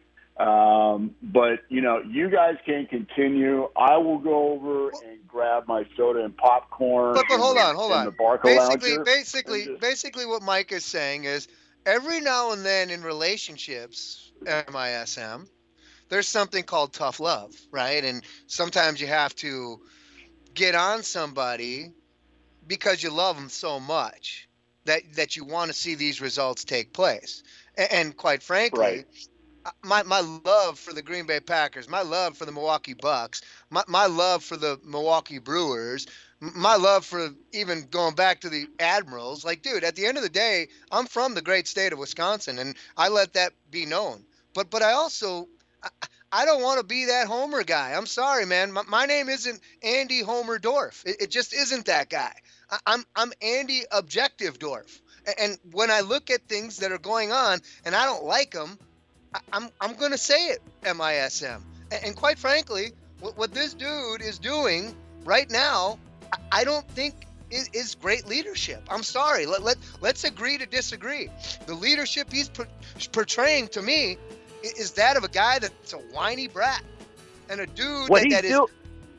Um, but, you know, you guys can continue. I will go over and grab my soda and popcorn. But, but hold in, on, hold in on. The Barca basically, Lounger basically, just, basically what Mike is saying is every now and then in relationships, M I S M, there's something called tough love, right? And sometimes you have to get on somebody because you love them so much that, that you want to see these results take place. And, and quite frankly, right. My my love for the Green Bay Packers, my love for the Milwaukee Bucks, my, my love for the Milwaukee Brewers, my love for even going back to the Admirals. Like, dude, at the end of the day, I'm from the great state of Wisconsin, and I let that be known. But but I also, I, I don't want to be that Homer guy. I'm sorry, man. My, my name isn't Andy Homer Dorf. It, it just isn't that guy. I, I'm I'm Andy Objective Dorf. And, and when I look at things that are going on and I don't like them, I'm I'm going to say it, M I S M. And, and quite frankly, what, what this dude is doing right now, I, I don't think is, is great leadership. I'm sorry. Let, let, let's agree to disagree. The leadership he's per, portraying to me is that of a guy that's a whiny brat and a dude what that, that do- is...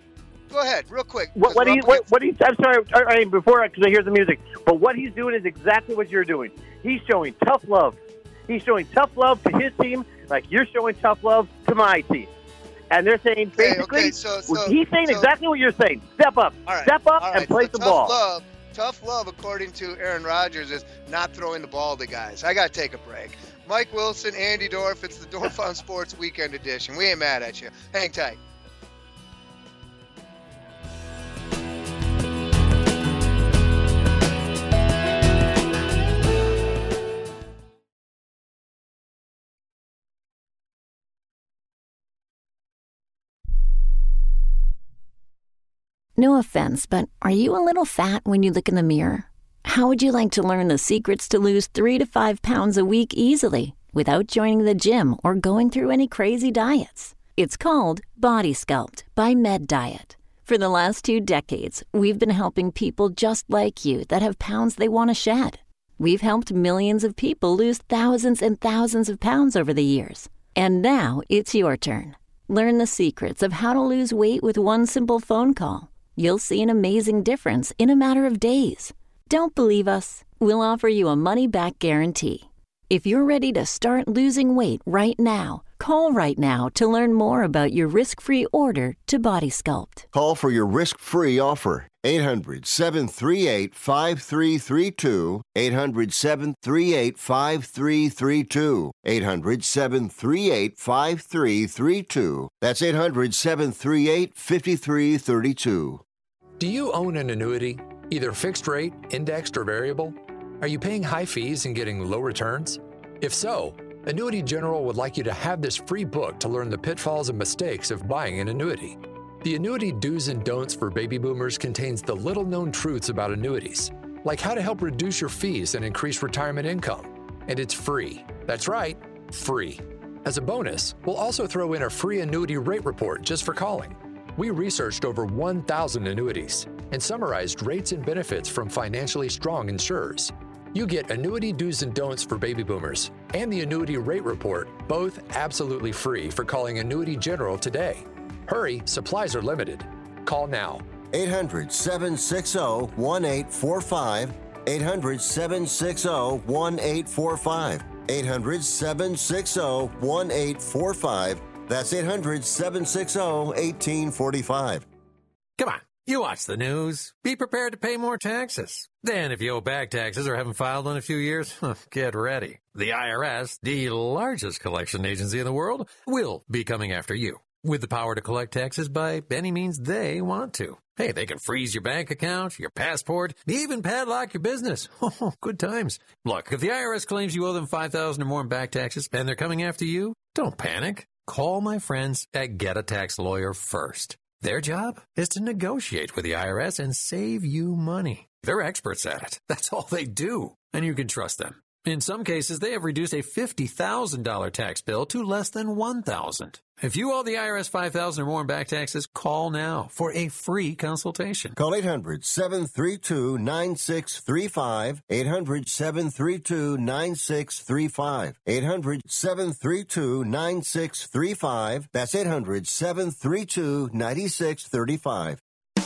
Go ahead, real quick. What, what he, what, what he's, I'm sorry, I mean, before, because I hear the music, but what he's doing is exactly what you're doing. He's showing tough love. He's showing tough love to his team like you're showing tough love to my team. And they're saying, basically, okay, okay, so, so, he's saying so, exactly what you're saying. Step up. All right, Step up all right, and play so some tough ball. Love, tough love, according to Aaron Rodgers, is not throwing the ball to guys. I got to take a break. Mike Wilson, Andy Dorf, it's the Dorf on Sports Weekend Edition. We ain't mad at you. Hang tight. No offense, but are you a little fat when you look in the mirror? How would you like to learn the secrets to lose three to five pounds a week easily without joining the gym or going through any crazy diets? It's called Body Sculpt by Med Diet. For the last two decades, we've been helping people just like you that have pounds they want to shed. We've helped millions of people lose thousands and thousands of pounds over the years. And now it's your turn. Learn the secrets of how to lose weight with one simple phone call. You'll see an amazing difference in a matter of days. Don't believe us? We'll offer you a money-back guarantee. If you're ready to start losing weight right now, call right now to learn more about your risk-free order to Body Sculpt. Call for your risk-free offer. eight hundred, seven three eight, five three three two. eight hundred, seven three eight, five three three two. eight hundred, seven three eight, five three three two. That's eight hundred, seven three eight, five three three two. Do you own an annuity, either fixed rate, indexed, or variable? Are you paying high fees and getting low returns? If so, Annuity General would like you to have this free book to learn the pitfalls and mistakes of buying an annuity. The Annuity Do's and Don'ts for Baby Boomers contains the little-known truths about annuities, like how to help reduce your fees and increase retirement income. And it's free. That's right, free. As a bonus, we'll also throw in a free annuity rate report just for calling. We researched over one thousand annuities and summarized rates and benefits from financially strong insurers. You get Annuity Do's and Don'ts for Baby Boomers and the Annuity Rate Report, both absolutely free for calling Annuity General today. Hurry, supplies are limited. Call now. eight hundred, seven six zero, one eight four five. eight hundred, seven six zero, one eight four five. eight hundred, seven six zero, one eight four five. That's eight hundred, seven six zero, one eight four five. Come on, you watch the news. Be prepared to pay more taxes. Then if you owe back taxes or haven't filed in a few years, get ready. The I R S, the largest collection agency in the world, will be coming after you with the power to collect taxes by any means they want to. Hey, they can freeze your bank account, your passport, even padlock your business. Oh, good times. Look, if the I R S claims you owe them five thousand dollars or more in back taxes and they're coming after you, don't panic. Call my friends at Get a Tax Lawyer first. Their job is to negotiate with the I R S and save you money. They're experts at it. That's all they do. And you can trust them. In some cases, they have reduced a fifty thousand dollars tax bill to less than one thousand dollars. If you owe the I R S five thousand dollars or more in back taxes, call now for a free consultation. Call eight hundred, seven three two, nine six three five. eight hundred, seven three two, nine six three five. eight hundred, seven three two, nine six three five. That's eight hundred, seven three two, nine six three five.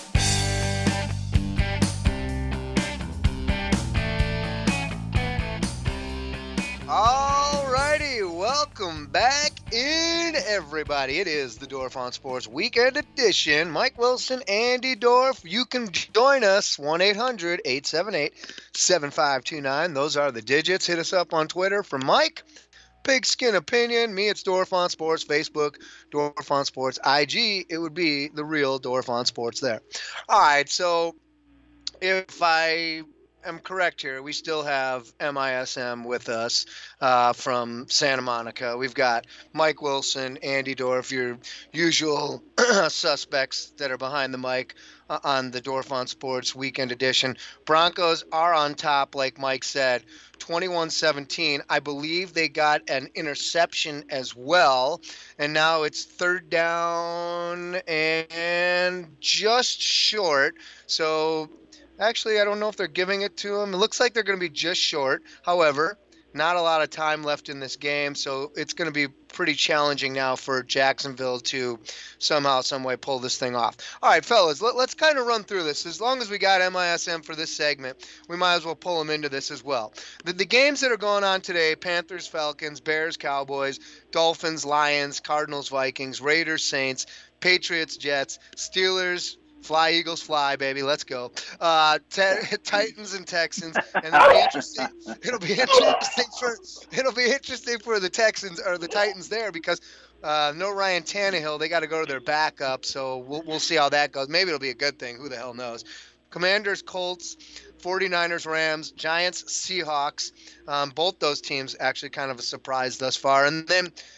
Alrighty, welcome back in, everybody. It is the Dorf on Sports Weekend Edition. Mike Wilson, Andy Dorf. You can join us, one eight hundred, eight seven eight, seven five two nine. Those are the digits. Hit us up on Twitter. For Mike, Pigskin Opinion. Me, it's Dorf on Sports. Facebook, Dorf on Sports. I G, it would be the real Dorf on Sports there. All right, so if I am correct here, we still have M I S M with us uh, from Santa Monica. We've got Mike Wilson, Andy Dorf, your usual suspects that are behind the mic uh, on the Dorf on Sports Weekend Edition. Broncos are on top, like Mike said, twenty-one seventeen. I believe they got an interception as well, and now it's third down and just short. So actually, I don't know if they're giving it to them. It looks like they're going to be just short. However, not a lot of time left in this game, so it's going to be pretty challenging now for Jacksonville to somehow, some way pull this thing off. All right, fellas, let, let's kind of run through this. As long as we got M I S M for this segment, we might as well pull them into this as well. The, the games that are going on today, Panthers, Falcons, Bears, Cowboys, Dolphins, Lions, Cardinals, Vikings, Raiders, Saints, Patriots, Jets, Steelers, Fly, Eagles, fly, baby. Let's go. Uh, t- Titans and Texans, and it'll be interesting. It'll be interesting for it'll be interesting for the Texans or the Titans there because uh, no Ryan Tannehill. They got to go to their backup, so we'll we'll see how that goes. Maybe it'll be a good thing. Who the hell knows? Commanders, Colts, forty-niners, Rams, Giants, Seahawks. Um, both those teams actually kind of a surprise thus far, and then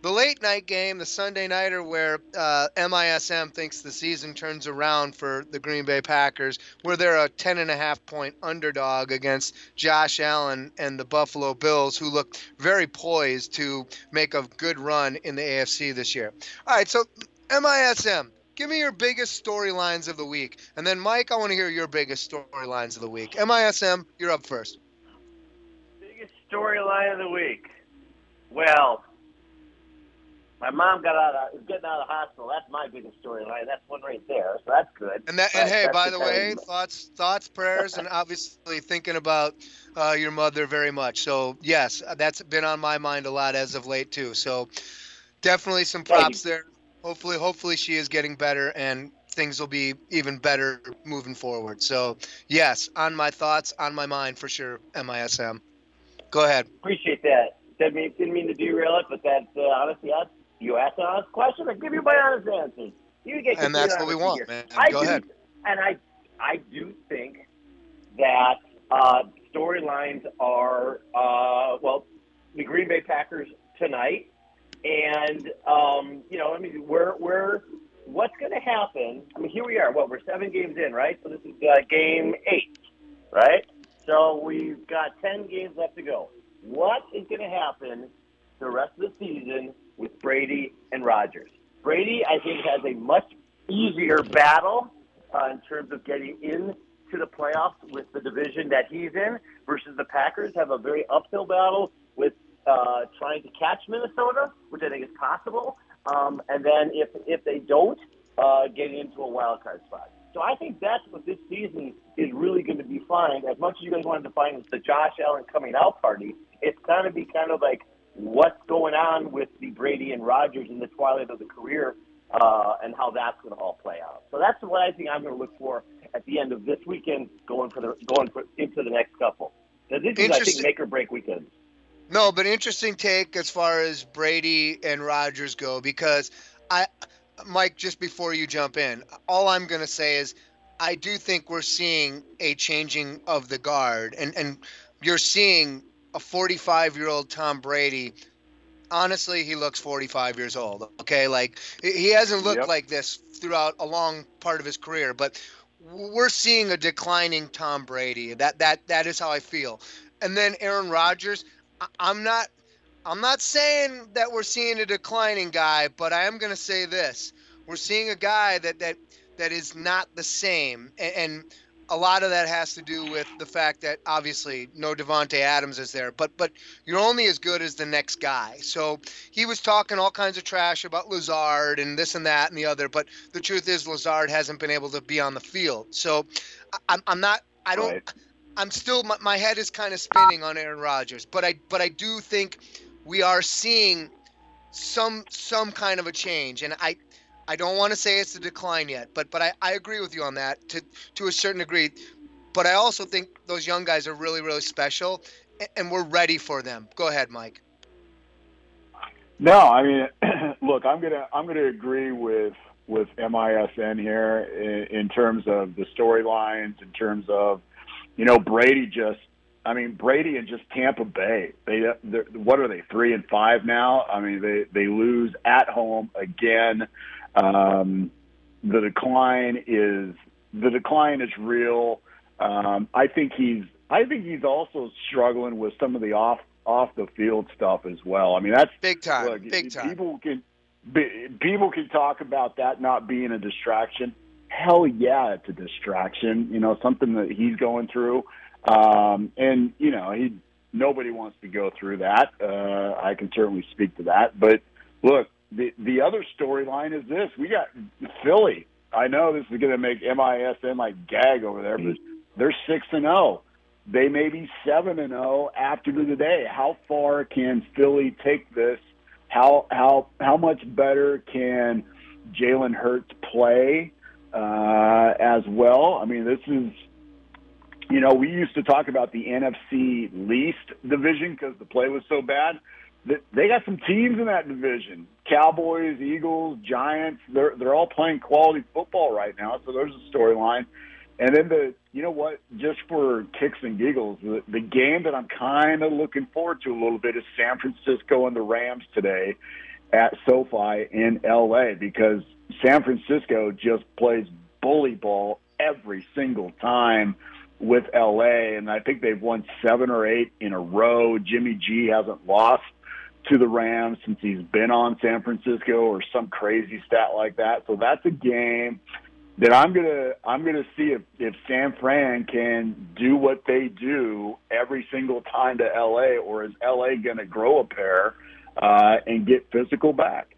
The late night game, the Sunday nighter where uh, M I S M thinks the season turns around for the Green Bay Packers, where they're a ten and a half point underdog against Josh Allen and the Buffalo Bills, who look very poised to make a good run in the A F C this year. All right, so M I S M, give me your biggest storylines of the week. And then, Mike, I want to hear your biggest storylines of the week. M I S M, you're up first. Biggest storyline of the week. Well, my mom got out of, is getting out of the hospital. That's my biggest storyline. That's one right there, so that's good. And, that, and But hey, that's by the way, kind of- thoughts, thoughts, prayers, and obviously thinking about uh, your mother very much. So, yes, that's been on my mind a lot as of late, too. So, definitely some props there. Hopefully, hopefully she is getting better, and things will be even better moving forward. So, yes, on my thoughts, on my mind for sure, M I S M. Go ahead. Appreciate that. Didn't mean, didn't mean to derail it, but that, uh, honestly, that's, you asked an honest question, I give you my honest answer. You get And that's what we complete want, honesty man. here. I Go do, ahead. And I, I do think that uh, storylines are, uh, well, the Green Bay Packers tonight, and um, you know, I mean, we're we're what's going to happen? I mean, here we are. What, we're seven games in, right? So this is uh, game eight, right? So we've got ten games left to go. What is going to happen the rest of the season with Brady and Rodgers? Brady, I think, has a much easier battle uh, in terms of getting into the playoffs with the division that he's in, versus the Packers have a very uphill battle with uh, trying to catch Minnesota, which I think is possible. Um, and then if if they don't, uh, getting into a wild card spot. So I think that's what this season is really going to be fine. As much as you guys wanted to find the Josh Allen coming out party, it's going to be kind of like what's going on with the Brady and Rodgers in the twilight of the career, uh, and how that's going to all play out. So that's what I think I'm going to look for at the end of this weekend, going for the going for, into the next couple. Now, this is, I think, make or break weekends. No, but interesting take as far as Brady and Rodgers go, because I, Mike, just before you jump in, all I'm going to say is I do think we're seeing a changing of the guard, and, and you're seeing a forty-five-year-old Tom Brady. Honestly, he looks forty-five years old. Okay, like he hasn't looked Yep. like this throughout a long part of his career, but we're seeing a declining Tom Brady. That that that is how I feel. And then Aaron Rodgers, I, I'm not I'm not saying that we're seeing a declining guy, but I am going to say this: we're seeing a guy that that that is not the same, and, and a lot of that has to do with the fact that obviously no Devontae Adams is there, but but you're only as good as the next guy. So he was talking all kinds of trash about Lazard and this and that and the other, but the truth is Lazard hasn't been able to be on the field. So I- I'm I'm not I don't Right. I'm still my, my head is kind of spinning on Aaron Rodgers, but I but I do think we are seeing some some kind of a change, and I. I don't want to say it's a decline yet, but but I, I agree with you on that to to a certain degree. But I also think those young guys are really, really special, and, and we're ready for them. Go ahead, Mike. No, I mean, look, I'm gonna I'm gonna agree with with M I S N here in, in terms of the storylines, in terms of, you know, Brady just. I mean, Brady and just Tampa Bay. They what are they three and five now? I mean, they they lose at home again. Um, the decline is the decline is real. Um, I think he's I think he's also struggling with some of the off off the field stuff as well. I mean, that's big time. Look, big time. People can people can talk about that not being a distraction. Hell yeah, it's a distraction. You know, something that he's going through. Um, and, you know, he nobody wants to go through that. Uh, I can certainly speak to that. But, look, the the other storyline is this. We got Philly. I know this is going to make M I S N like gag over there, but they're six and oh. They may be seven and oh after today. How far can Philly take this? How how how much better can Jalen Hurts play uh, as well? I mean, this is – you know, we used to talk about the N F C least division because the play was so bad. They got some teams in that division: Cowboys, Eagles, Giants. They're they're all playing quality football right now. So there's a storyline. And then the, you know what? Just for kicks and giggles, the, the game that I'm kind of looking forward to a little bit is San Francisco and the Rams today. at SoFi in L A because San Francisco just plays bully ball every single time with L A, and I think they've won seven or eight in a row. Jimmy G hasn't lost to the Rams since he's been on San Francisco or some crazy stat like that. So that's a game that I'm gonna I'm gonna see if, if San Fran can do what they do every single time to L A, or is L A gonna grow a pair uh, and get physical back?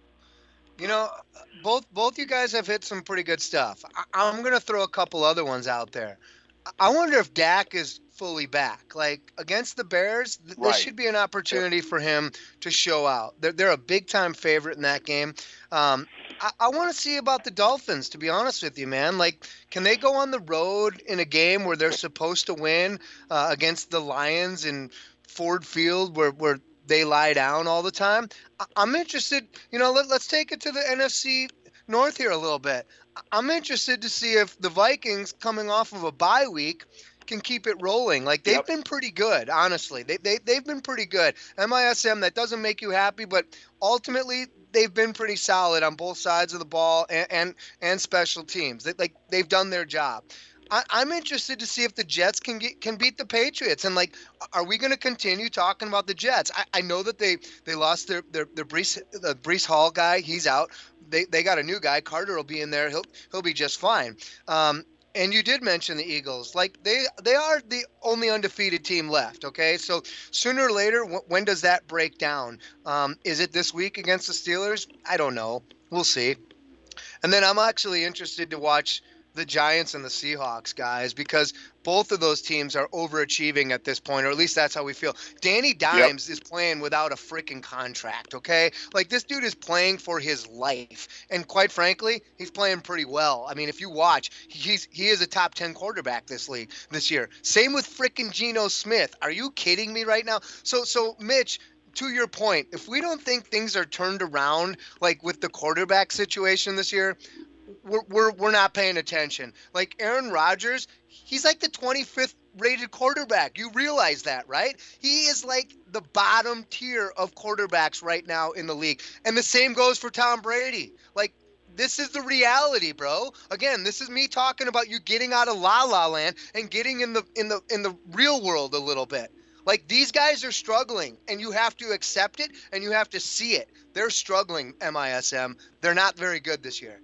You know, both both you guys have hit some pretty good stuff. I, I'm gonna throw a couple other ones out there. I wonder if Dak is fully back. Like, against the Bears, th- Right. this should be an opportunity for him to show out. They're, they're a big-time favorite in that game. Um, I, I want to see about the Dolphins, to be honest with you, man. Like, can they go on the road in a game where they're supposed to win uh, against the Lions in Ford Field where, where they lie down all the time? I- I'm interested. You know, let, let's take it to the N F C North here a little bit. I'm interested to see if the Vikings, coming off of a bye week, can keep it rolling. Like, they've yep. been pretty good, honestly. They, they, they've been pretty good. M I S M, that doesn't make you happy, but ultimately they've been pretty solid on both sides of the ball and and, and special teams. They, like, they've done their job. I, I'm interested to see if the Jets can get, can beat the Patriots. And, like, are we going to continue talking about the Jets? I, I know that they, they lost their, their, their Breece, the Breece Hall guy. He's out. They they got a new guy. Carter will be in there. He'll he'll be just fine. Um, and you did mention the Eagles. Like, they they are the only undefeated team left. Okay, so sooner or later, w- when does that break down? Um, is it this week against the Steelers? I don't know. We'll see. And then I'm actually interested to watch the Giants and the Seahawks, guys, because both of those teams are overachieving at this point, or at least that's how we feel. Danny Dimes yep. is playing without a freaking contract, okay? Like, this dude is playing for his life, and quite frankly, he's playing pretty well. I mean, if you watch, he's he is a top ten quarterback this league this year. Same with freaking Geno Smith. Are you kidding me right now? So, so Mitch, to your point, if we don't think things are turned around, like with the quarterback situation this year, We're, we're we're not paying attention. Like, Aaron Rodgers, he's like the twenty-fifth rated quarterback. You realize that, right? He is like the bottom tier of quarterbacks right now in the league. And the same goes for Tom Brady. Like, this is the reality, bro. Again, this is me talking about you getting out of La La Land and getting in the in the in the real world a little bit. Like, these guys are struggling, and you have to accept it, and you have to see it. They're struggling, M I S M. They're not very good this year.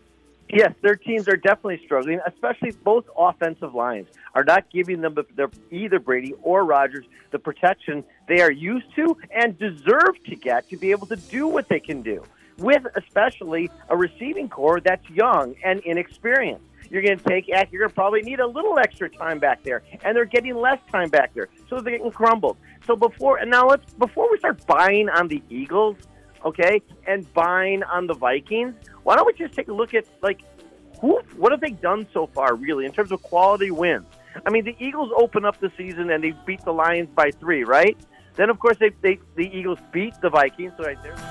Yes, their teams are definitely struggling, especially both offensive lines are not giving them the, either Brady or Rodgers the protection they are used to and deserve to get to be able to do what they can do, with especially a receiving core that's young and inexperienced. You're going to take, you're going to probably need a little extra time back there, and they're getting less time back there, so they're getting crumbled. So before, and now let's, before we start buying on the Eagles, okay, and buying on the Vikings, why don't we just take a look at, like, who, what have they done so far, really, in terms of quality wins? I mean, the Eagles open up the season and they beat the Lions by three, right? Then, of course, they, they the Eagles beat the Vikings, so right there.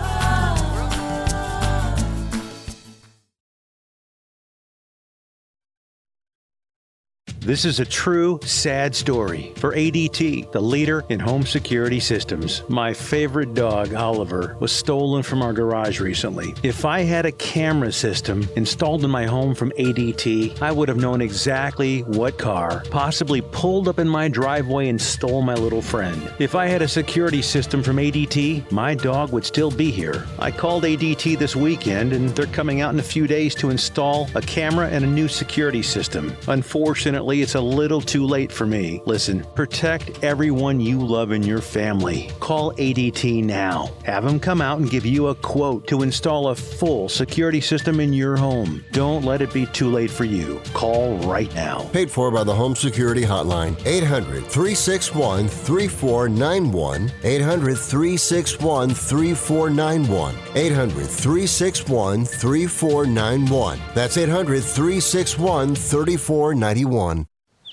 This is a true, sad story for A D T, the leader in home security systems. My favorite dog, Oliver, was stolen from our garage recently. If I had a camera system installed in my home from A D T, I would have known exactly what car possibly pulled up in my driveway and stole my little friend. If I had a security system from A D T, my dog would still be here. I called A D T this weekend, and they're coming out in a few days to install a camera and a new security system. Unfortunately, it's a little too late for me. Listen, protect everyone you love in your family. Call A D T now. Have them come out and give you a quote to install a full security system in your home. Don't let it be too late for you. Call right now. Paid for by the Home Security Hotline. eight hundred, three six one, three four nine one. eight hundred, three six one, three four nine one. eight hundred, three six one, three four nine one. That's eight hundred, three six one, three four nine one.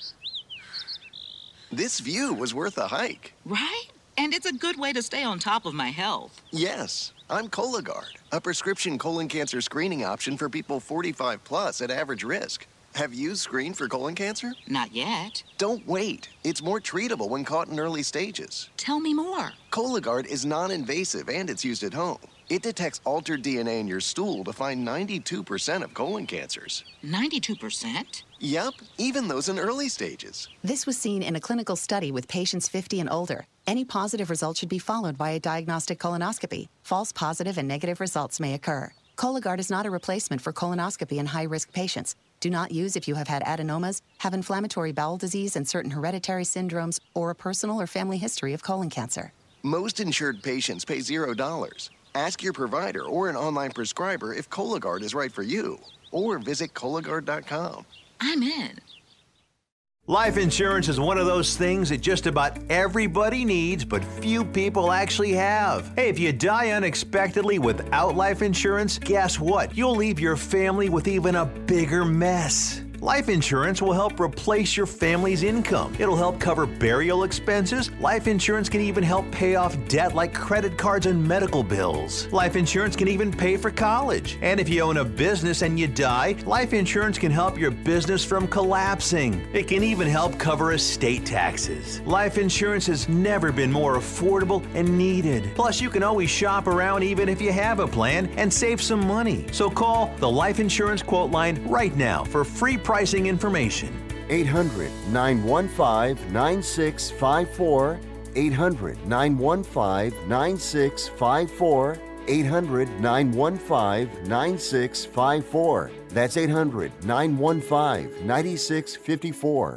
This view was worth a hike. Right? And it's a good way to stay on top of my health. Yes, I'm Cologuard, a prescription colon cancer screening option for people forty-five plus at average risk. Have you screened for colon cancer? Not yet. Don't wait. It's more treatable when caught in early stages. Tell me more. Cologuard is non-invasive and it's used at home. It detects altered D N A in your stool to find ninety-two percent of colon cancers. ninety-two percent? Yep, even those in early stages. This was seen in a clinical study with patients fifty and older. Any positive result should be followed by a diagnostic colonoscopy. False positive and negative results may occur. Cologuard is not a replacement for colonoscopy in high-risk patients. Do not use if you have had adenomas, have inflammatory bowel disease and certain hereditary syndromes, or a personal or family history of colon cancer. Most insured patients pay zero dollars. Ask your provider or an online prescriber if Cologuard is right for you, or visit Cologuard dot com. I'm in. Life insurance is one of those things that just about everybody needs, but few people actually have. Hey, if you die unexpectedly without life insurance, guess what? You'll leave your family with even a bigger mess. Life insurance will help replace your family's income. It'll help cover burial expenses. Life insurance can even help pay off debt like credit cards and medical bills. Life insurance can even pay for college. And if you own a business and you die, life insurance can help your business from collapsing. It can even help cover estate taxes. Life insurance has never been more affordable and needed. Plus, you can always shop around even if you have a plan and save some money. So call the Life Insurance Quote Line right now for free pricing information. eight hundred, nine one five, nine six five four. eight hundred, nine one five, nine six five four. eight hundred, nine one five, nine six five four. That's eight hundred, nine one five, nine six five four.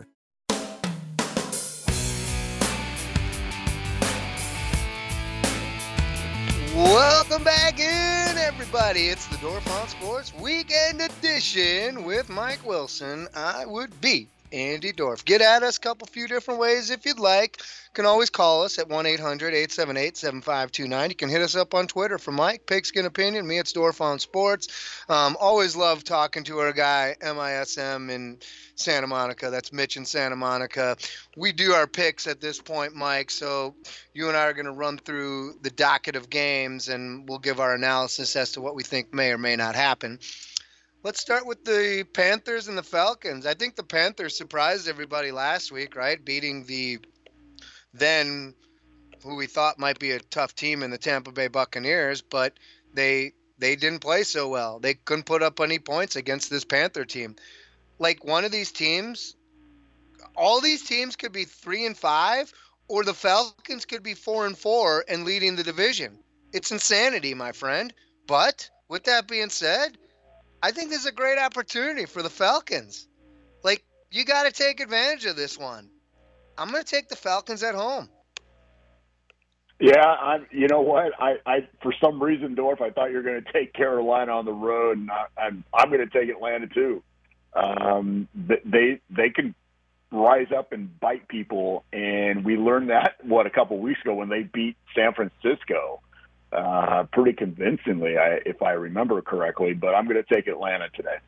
Welcome back in, everybody. It's the Dorf on Sports Weekend Edition with Mike Wilson. I would be Andy Dorf. Get at us a couple few different ways if you'd like. You can always call us at one eight hundred, eight seven eight, seven five two nine. You can hit us up on Twitter for Mike, Pigskin Opinion. Me, it's Dorf on Sports. Um, always love talking to our guy, M I S M in Santa Monica. That's Mitch in Santa Monica. We do our picks at this point, Mike, so you and I are going to run through the docket of games, and we'll give our analysis as to what we think may or may not happen. Let's start with the Panthers and the Falcons. I think the Panthers surprised everybody last week, right? Beating the then who we thought might be a tough team in the Tampa Bay Buccaneers, but they they didn't play so well. They couldn't put up any points against this Panther team. Like, one of these teams, all these teams could be three and five, or the Falcons could be four and four and leading the division. It's insanity, my friend. But with that being said, I think this is a great opportunity for the Falcons. Like, you got to take advantage of this one. I'm going to take the Falcons at home. Yeah, I'm. You know what? I, I for some reason, Dorf, I thought you were going to take Carolina on the road, and I, I'm I'm going to take Atlanta too. Um, they they can rise up and bite people, and we learned that what a couple weeks ago when they beat San Francisco. Uh, pretty convincingly, I, if I remember correctly, but I'm going to take Atlanta today.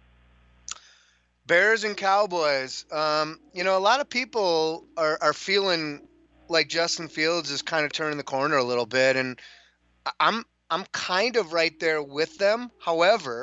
Bears and Cowboys. Um, you know, a lot of people are, are feeling like Justin Fields is kind of turning the corner a little bit, and I'm I'm kind of right there with them. However,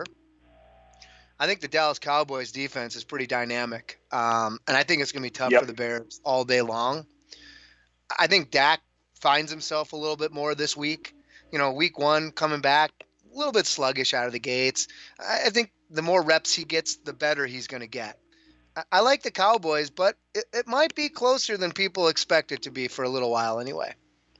I think the Dallas Cowboys defense is pretty dynamic, um, and I think it's going to be tough yep. for the Bears all day long. I think Dak finds himself a little bit more this week. You know, week one coming back, a little bit sluggish out of the gates. I think the more reps he gets, the better he's going to get. I, I like the Cowboys, but it, it might be closer than people expect it to be for a little while anyway.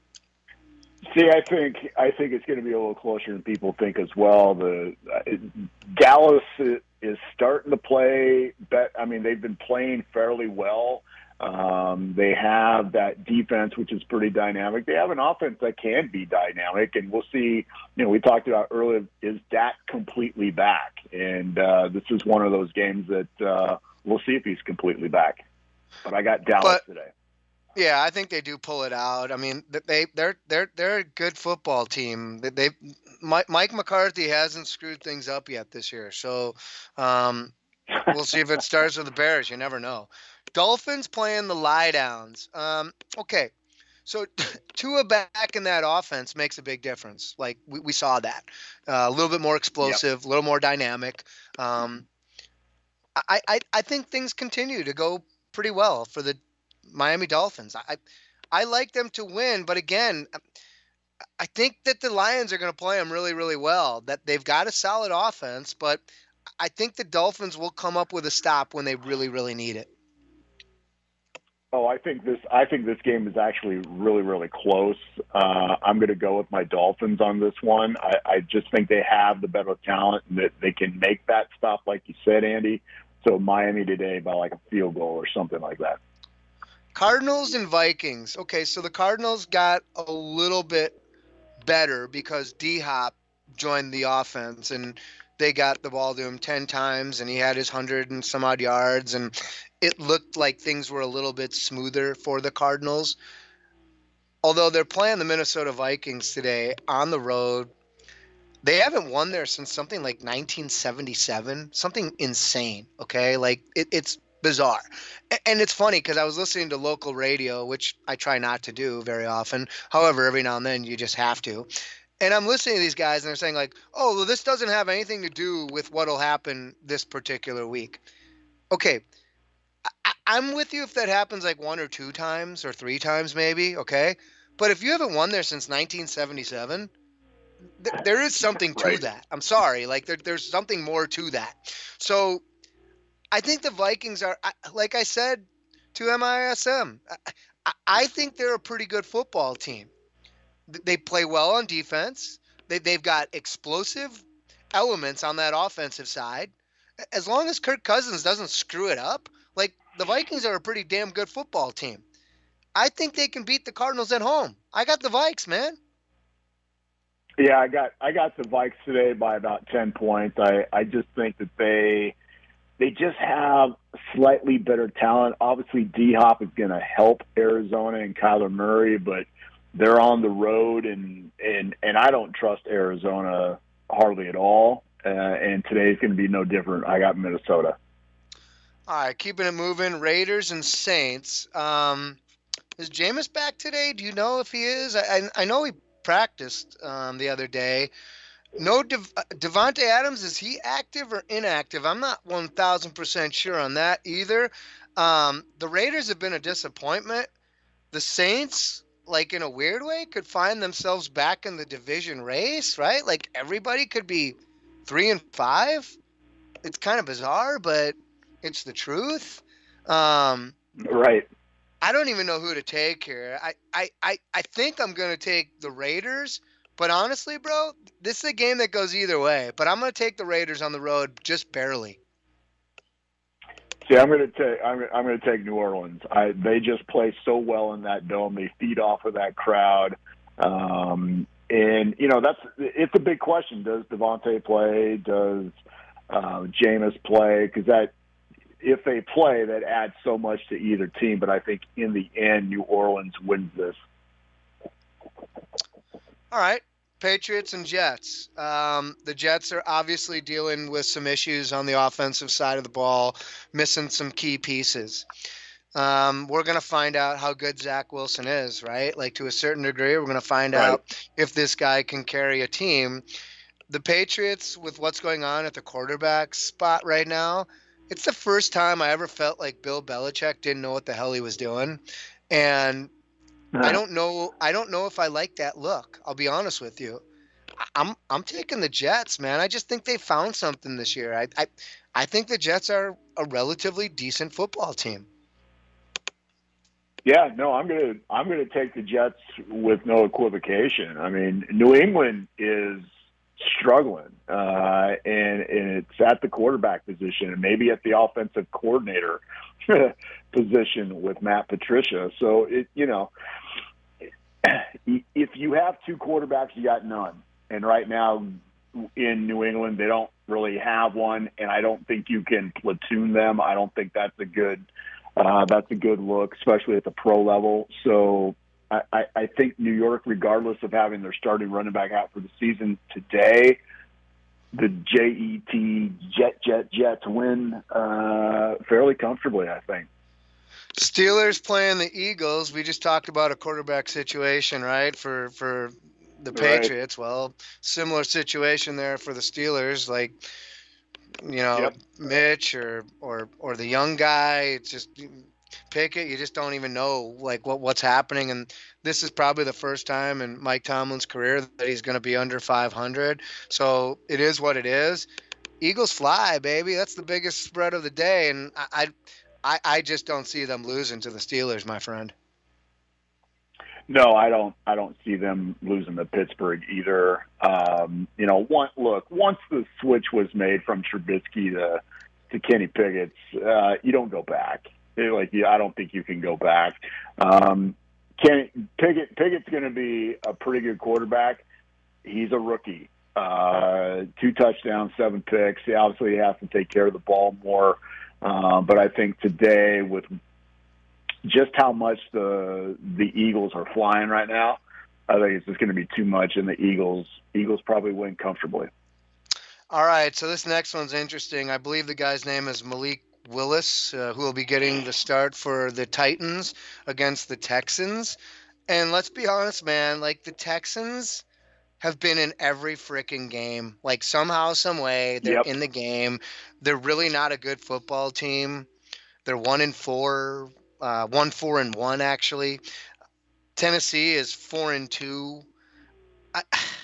See, I think I think it's going to be a little closer than people think as well. The uh, Dallas is starting to play. Bet, I mean, they've been playing fairly well. Um, they have that defense, which is pretty dynamic. They have an offense that can be dynamic, and we'll see. You know, we talked about earlier, is Dak completely back? And uh, this is one of those games that uh, we'll see if he's completely back. But I got Dallas but, today. Yeah, I think they do pull it out. I mean, they they're they're they're a good football team. They, they Mike, Mike McCarthy hasn't screwed things up yet this year, so um, we'll see if it starts with the Bears. You never know. Dolphins playing the lie downs. Um, okay, so Tua back in that offense makes a big difference. Like we, we saw that. Uh, a little bit more explosive, yep. a little more dynamic. Um, I, I, I think things continue to go pretty well for the Miami Dolphins. I I like them to win, but again, I think that the Lions are going to play them really, really well. That they've got a solid offense, but I think the Dolphins will come up with a stop when they really, really need it. Oh, I think this. I think this game is actually really, really close. Uh, I'm going to go with my Dolphins on this one. I, I just think they have the better talent and that they can make that stop, like you said, Andy. So Miami today by like a field goal or something like that. Cardinals and Vikings. Okay, so the Cardinals got a little bit better because D-Hop joined the offense and they got the ball to him ten times and he had his hundred and some odd yards and it looked like things were a little bit smoother for the Cardinals. Although they're playing the Minnesota Vikings today on the road. They haven't won there since something like nineteen seventy-seven, something insane, okay? Like, it, it's bizarre. And it's funny because I was listening to local radio, which I try not to do very often. However, every now and then you just have to. And I'm listening to these guys, and they're saying, like, oh, well, this doesn't have anything to do with what will happen this particular week. Okay, I- I'm with you if that happens like one or two times or three times maybe, okay? But if you haven't won there since nineteen seventy-seven, th- there is something to Right. that. I'm sorry. Like, there, there's something more to that. So I think the Vikings are, I- like I said to M I S M, I, I- I think they're a pretty good football team. They play well on defense. They, they've got explosive elements on that offensive side. As long as Kirk Cousins doesn't screw it up, like the Vikings are a pretty damn good football team. I think they can beat the Cardinals at home. I got the Vikes, man. Yeah, I got I got the Vikes today by about ten points. I, I just think that they they just have slightly better talent. Obviously, D-Hop is going to help Arizona and Kyler Murray, but they're on the road, and, and, and I don't trust Arizona hardly at all. Uh, and today's going to be no different. I got Minnesota. All right, keeping it moving. Raiders and Saints. Um, is Jameis back today? Do you know if he is? I I, I know he practiced um, the other day. No, Dev- Devontae Adams, is he active or inactive? I'm not one thousand percent sure on that either. Um, the Raiders have been a disappointment. The Saints, like in a weird way, could find themselves back in the division race, right? Like everybody could be three and five. It's kind of bizarre, but it's the truth. Um, Right. I don't even know who to take here. I, I, I, I think I'm going to take the Raiders, but honestly, bro, this is a game that goes either way. But I'm going to take the Raiders on the road just barely. See, I'm going to take I'm, I'm going to take New Orleans. I, they just play so well in that dome. They feed off of that crowd, um, and you know that's it's a big question. Does Devontae play? Does uh, Jameis play? Because that if they play, that adds so much to either team. But I think in the end, New Orleans wins this. All right. Patriots and Jets. Um, the Jets are obviously dealing with some issues on the offensive side of the ball, missing some key pieces. Um, we're going to find out how good Zach Wilson is, right? Like to a certain degree, we're going to find Right. out if this guy can carry a team. The Patriots, with what's going on at the quarterback spot right now, it's the first time I ever felt like Bill Belichick didn't know what the hell he was doing. And I don't know. I don't know if I like that look. I'll be honest with you. I'm I'm taking the Jets, man. I just think they found something this year. I I, I think the Jets are a relatively decent football team. Yeah, no, I'm gonna I'm gonna take the Jets with no equivocation. I mean, New England is struggling, uh, and and it's at the quarterback position, and maybe at the offensive coordinator position with Matt Patricia. So it, you know, if you have two quarterbacks, you got none. And right now in New England, they don't really have one, and I don't think you can platoon them. I don't think that's a good uh, that's a good look, especially at the pro level. So I, I, I think New York, regardless of having their starting running back out for the season today, the J E T Jet Jet Jets win uh, fairly comfortably, I think. Steelers playing the Eagles. We just talked about a quarterback situation, right? For for the Right. Patriots. Well, similar situation there for the Steelers. Like you know, Yep. Mitch or or or the young guy. It's just Pickett. You just don't even know like what what's happening. And this is probably the first time in Mike Tomlin's career that he's going to be under five hundred. So it is what it is. Eagles fly, baby. That's the biggest spread of the day, and I I I just don't see them losing to the Steelers, my friend. No, I don't. I don't see them losing to Pittsburgh either. Um, you know, one look once the switch was made from Trubisky to to Kenny Pickett, uh, you don't go back. It, like, yeah, I don't think you can go back. Um, Kenny Pickett Pickett's going to be a pretty good quarterback. He's a rookie. Uh, two touchdowns, seven picks. He obviously has to take care of the ball more. Uh, but I think today with just how much the the Eagles are flying right now, I think it's just going to be too much, and the Eagles Eagles probably win comfortably. All right, so this next one's interesting. I believe the guy's name is Malik Willis, uh, who will be getting the start for the Titans against the Texans. And let's be honest, man, like the Texans have been in every freaking game. Like somehow, some way, they're Yep. in the game. They're really not a good football team. They're one and four. Uh, one four and one actually. Tennessee is four and two. I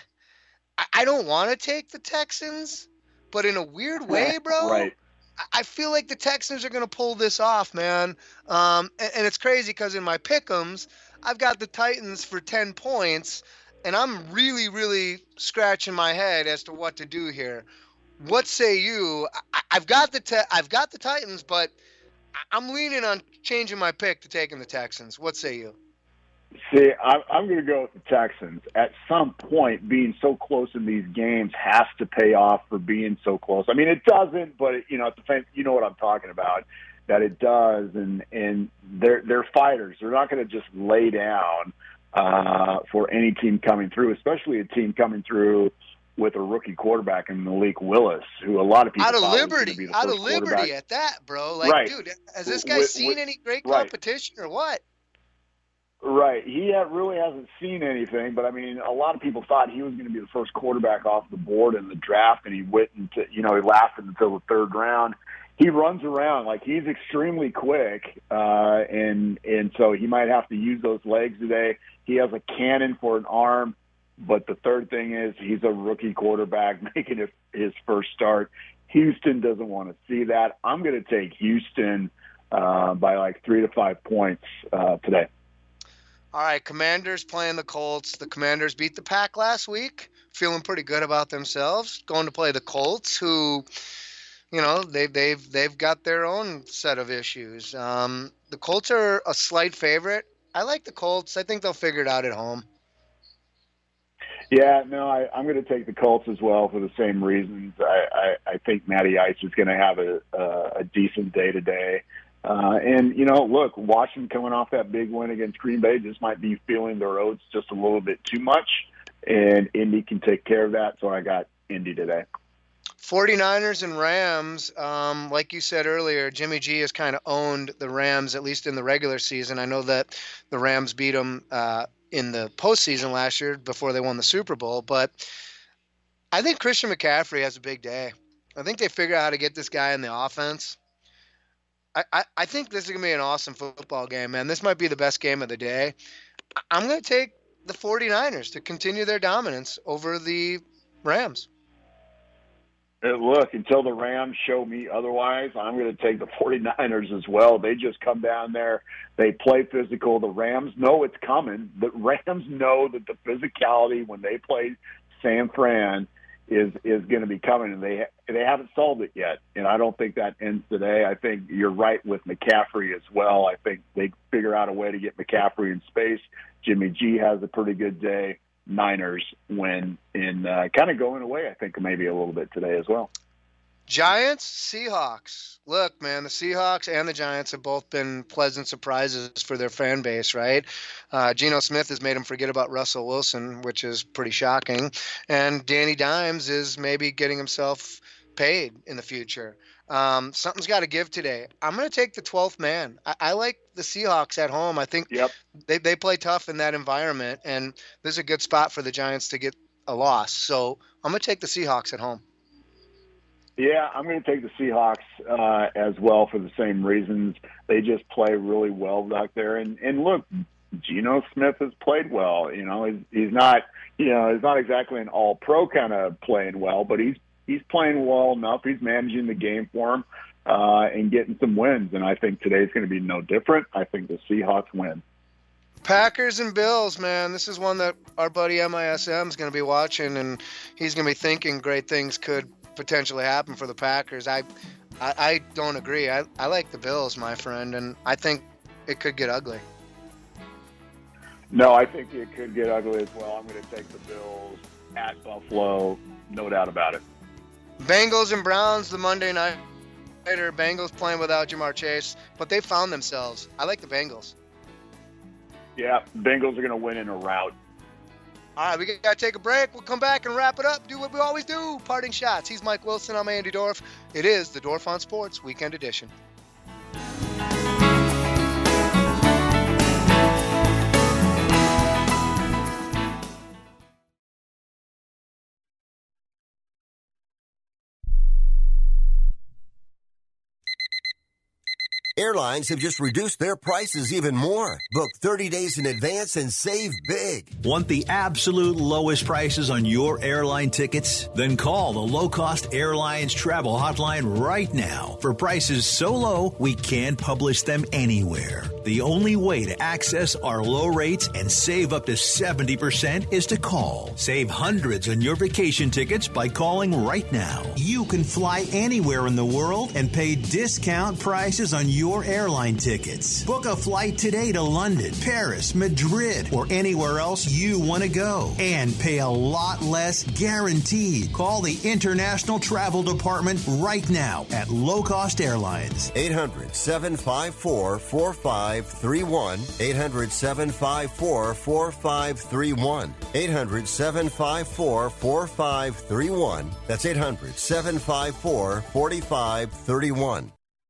I don't want to take the Texans, but in a weird way, bro. Right. I feel like the Texans are going to pull this off, man. Um, and, and it's crazy because in my pick'ems, I've got the Titans for ten points, and I'm really, really scratching my head as to what to do here. What say you? I, I've got the te- I've got the Titans, but I'm leaning on changing my pick to taking the Texans. What say you? See, I, I'm going to go with the Texans. At some point, being so close in these games has to pay off for being so close. I mean, it doesn't, but it, you know, at the fence, you know what I'm talking about. That it does, and and they're they're fighters. They're not going to just lay down uh, for any team coming through, especially a team coming through with a rookie quarterback in Malik Willis, who a lot of people Out of thought was Liberty, going to be the out first of Liberty quarterback. at that, bro. Like, Right. dude, has this guy With- seen with- any great right. competition or what? Right. He ha- really hasn't seen anything, but I mean, a lot of people thought he was going to be the first quarterback off the board in the draft, and he went into, you know, he lasted until the third round. He runs around like he's extremely quick, uh, and and so he might have to use those legs today. He has a cannon for an arm, but the third thing is he's a rookie quarterback making his, his first start. Houston doesn't want to see that. I'm going to take Houston uh, by like three to five points uh, today. All right, Commanders playing the Colts. The Commanders beat the Pack last week, feeling pretty good about themselves. Going to play the Colts, who, you know, they've they've they've got their own set of issues. Um, the Colts are a slight favorite. I like the Colts. I think they'll figure it out at home. Yeah, no, I, I'm going to take the Colts as well for the same reasons. I, I, I think Matty Ice is going to have a, a, a decent day today. Uh, and, you know, look, Washington coming off that big win against Green Bay just might be feeling their oats just a little bit too much, and Indy can take care of that, so I got Indy today. 49ers and Rams, um, like you said earlier, Jimmy G has kind of owned the Rams, at least in the regular season. I know that the Rams beat them uh, in the postseason last year before they won the Super Bowl, but I think Christian McCaffrey has a big day. I think they figure out how to get this guy in the offense. I, I, I think this is going to be an awesome football game, man. This might be the best game of the day. I'm going to take the 49ers to continue their dominance over the Rams. Uh, Look, until the Rams show me otherwise, I'm going to take the 49ers as well. They just come down there. They play physical. The Rams know it's coming. The Rams know that the physicality when they play San Fran is is going to be coming, and they they haven't solved it yet. And I don't think that ends today. I think you're right with McCaffrey as well. I think they figure out a way to get McCaffrey in space. Jimmy G has a pretty good day. Niners win in uh, kind of going away, I think, maybe a little bit today as well. Giants, Seahawks. Look, man, the Seahawks and the Giants have both been pleasant surprises for their fan base, right? Uh, Geno Smith has made them forget about Russell Wilson, which is pretty shocking. And Danny Dimes is maybe getting himself paid in the future. Um, something's got to give today. I'm going to take the twelfth man. I, I like the Seahawks at home. I think yep. they, they play tough in that environment, and this is a good spot for the Giants to get a loss. So I'm going to take the Seahawks at home. Yeah, I'm going to take the Seahawks uh, as well for the same reasons. They just play really well back there. And, and look, Geno Smith has played well. You know, he's, he's not, you know, he's not exactly an all-pro kind of playing well, but he's he's playing well enough. He's managing the game for him uh, and getting some wins. And I think today's going to be no different. I think the Seahawks win. Packers and Bills, man. This is one that our buddy M I S M is going to be watching, and he's going to be thinking great things could potentially happen for the Packers. I, I, I don't agree. I, I like the Bills, my friend, and I think it could get ugly. No, I think it could get ugly as well. I'm going to take the Bills at Buffalo, no doubt about it. Bengals and Browns, the Monday night. Bengals playing without Jamar Chase, but they found themselves. I like the Bengals. Yeah, Bengals are going to win in a rout. All right, we got to take a break. We'll come back and wrap it up. Do what we always do. Parting shots. He's Mike Wilson. I'm Andy Dorf. It is the Dorf on Sports Weekend Edition. Airlines have just reduced their prices even more. Book thirty days in advance and save big. Want the absolute lowest prices on your airline tickets? Then call the Low Cost Airlines Travel Hotline right now for prices so low we can't publish them anywhere. The only way to access our low rates and save up to seventy percent is to call. Save hundreds on your vacation tickets by calling right now. You can fly anywhere in the world and pay discount prices on your Your airline tickets. Book a flight today to London, Paris, Madrid, or anywhere else you want to go and pay a lot less guaranteed. Call the International Travel Department right now at Low Cost Airlines. eight hundred, seven five four, four five three one. eight hundred, seven five four, four five three one. eight hundred, seven five four, four five three one. That's eight hundred, seven five four, four five three one.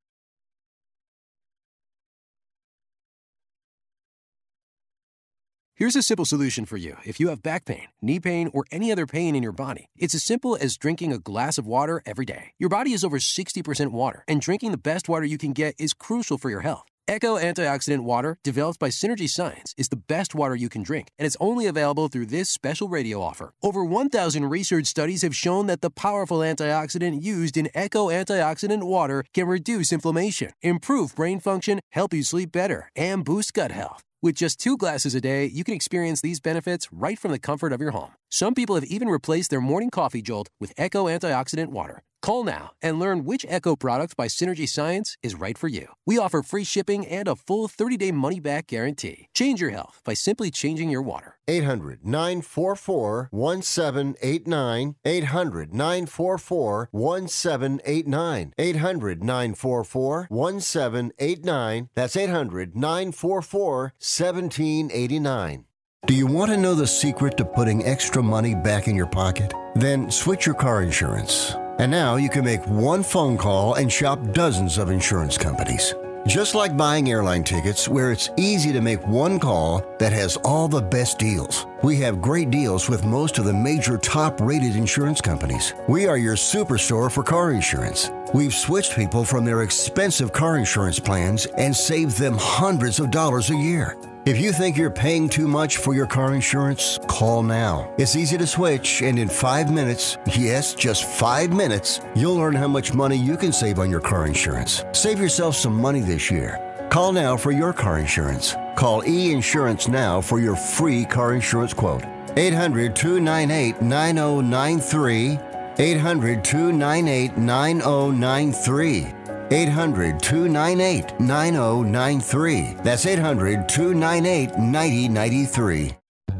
Here's a simple solution for you. If you have back pain, knee pain, or any other pain in your body, it's as simple as drinking a glass of water every day. Your body is over sixty percent water, and drinking the best water you can get is crucial for your health. Echo Antioxidant Water, developed by Synergy Science, is the best water you can drink, and it's only available through this special radio offer. Over one thousand research studies have shown that the powerful antioxidant used in Echo Antioxidant Water can reduce inflammation, improve brain function, help you sleep better, and boost gut health. With just two glasses a day, you can experience these benefits right from the comfort of your home. Some people have even replaced their morning coffee jolt with Echo Antioxidant Water. Call now and learn which Echo product by Synergy Science is right for you. We offer free shipping and a full thirty-day money-back guarantee. Change your health by simply changing your water. eight hundred, nine four four, one seven eight nine. eight hundred, nine four four, one seven eight nine. eight hundred, nine four four, one seven eight nine. That's eight hundred, nine four four, one seven eight nine. Do you want to know the secret to putting extra money back in your pocket? Then switch your car insurance. And now you can make one phone call and shop dozens of insurance companies. Just like buying airline tickets, where it's easy to make one call that has all the best deals. We have great deals with most of the major top-rated insurance companies. We are your superstore for car insurance. We've switched people from their expensive car insurance plans and saved them hundreds of dollars a year. If you think you're paying too much for your car insurance, call now. It's easy to switch, and in five minutes, yes, just five minutes, you'll learn how much money you can save on your car insurance. Save yourself some money this year. Call now for your car insurance. Call E-Insurance now for your free car insurance quote. eight hundred, two nine eight, nine oh nine three. eight hundred, two nine eight, nine oh nine three. eight hundred, two nine eight, nine oh nine three. That's eight hundred, two nine eight, nine oh nine three.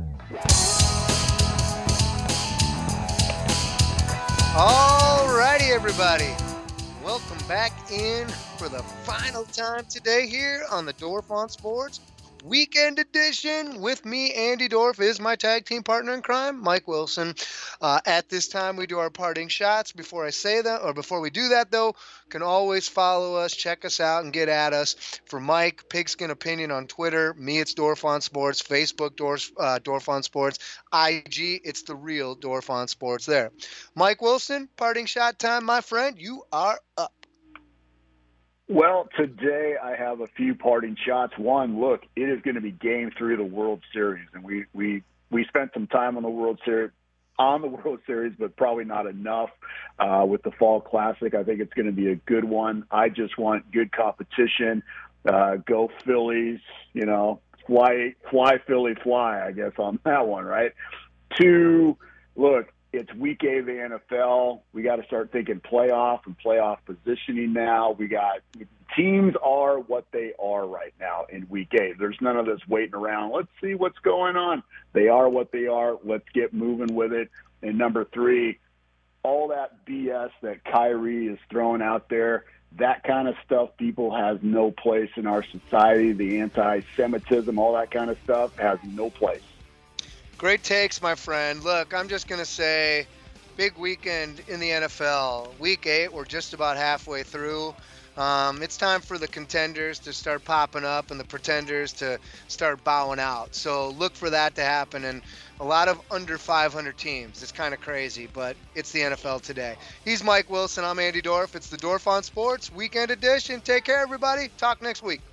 All righty, everybody. Welcome back in for the final time today here on the Dorf on Sports Weekend Edition. With me, Andy Dorf, is my tag team partner in crime, Mike Wilson. Uh, at this time, we do our parting shots. Before I say that, or before we do that, though, can always follow us, check us out, and get at us. For Mike, Pigskin Opinion on Twitter. Me, it's Dorf on Sports. Facebook, Dorf, uh, Dorf on Sports. I G, it's the real Dorf on Sports there. Mike Wilson, parting shot time, my friend. You are up. Well, today I have a few parting shots. One, look, it is going to be game three of the World Series, and we we we spent some time on the World Series, on the World Series, but probably not enough uh, with the Fall Classic. I think it's going to be a good one. I just want good competition. Uh, go Phillies, you know, fly, fly Philly, fly. I guess on that one, right? Two, look. It's week eight of the N F L. We got to start thinking playoff and playoff positioning now. We got teams are what they are right now in week eight. There's none of this waiting around. Let's see what's going on. They are what they are. Let's get moving with it. And number three, all that B S that Kyrie is throwing out there, that kind of stuff, people has no place in our society. The anti-Semitism, all that kind of stuff has no place. Great takes, my friend. Look, I'm just going to say big weekend in the N F L. Week eight, we're just about halfway through. Um, it's time for the contenders to start popping up and the pretenders to start bowing out. So look for that to happen. And a lot of under five hundred teams. It's kind of crazy, but it's the N F L today. He's Mike Wilson. I'm Andy Dorf. It's the Dorf on Sports Weekend Edition. Take care, everybody. Talk next week.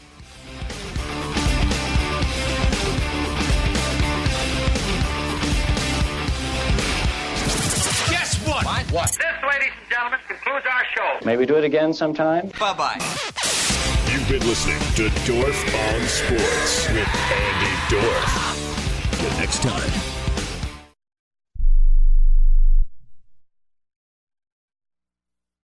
What? What? This, ladies and gentlemen, concludes our show. Maybe do it again sometime? Bye-bye. You've been listening to Dorf on Sports with Andy Dorf. Till next time.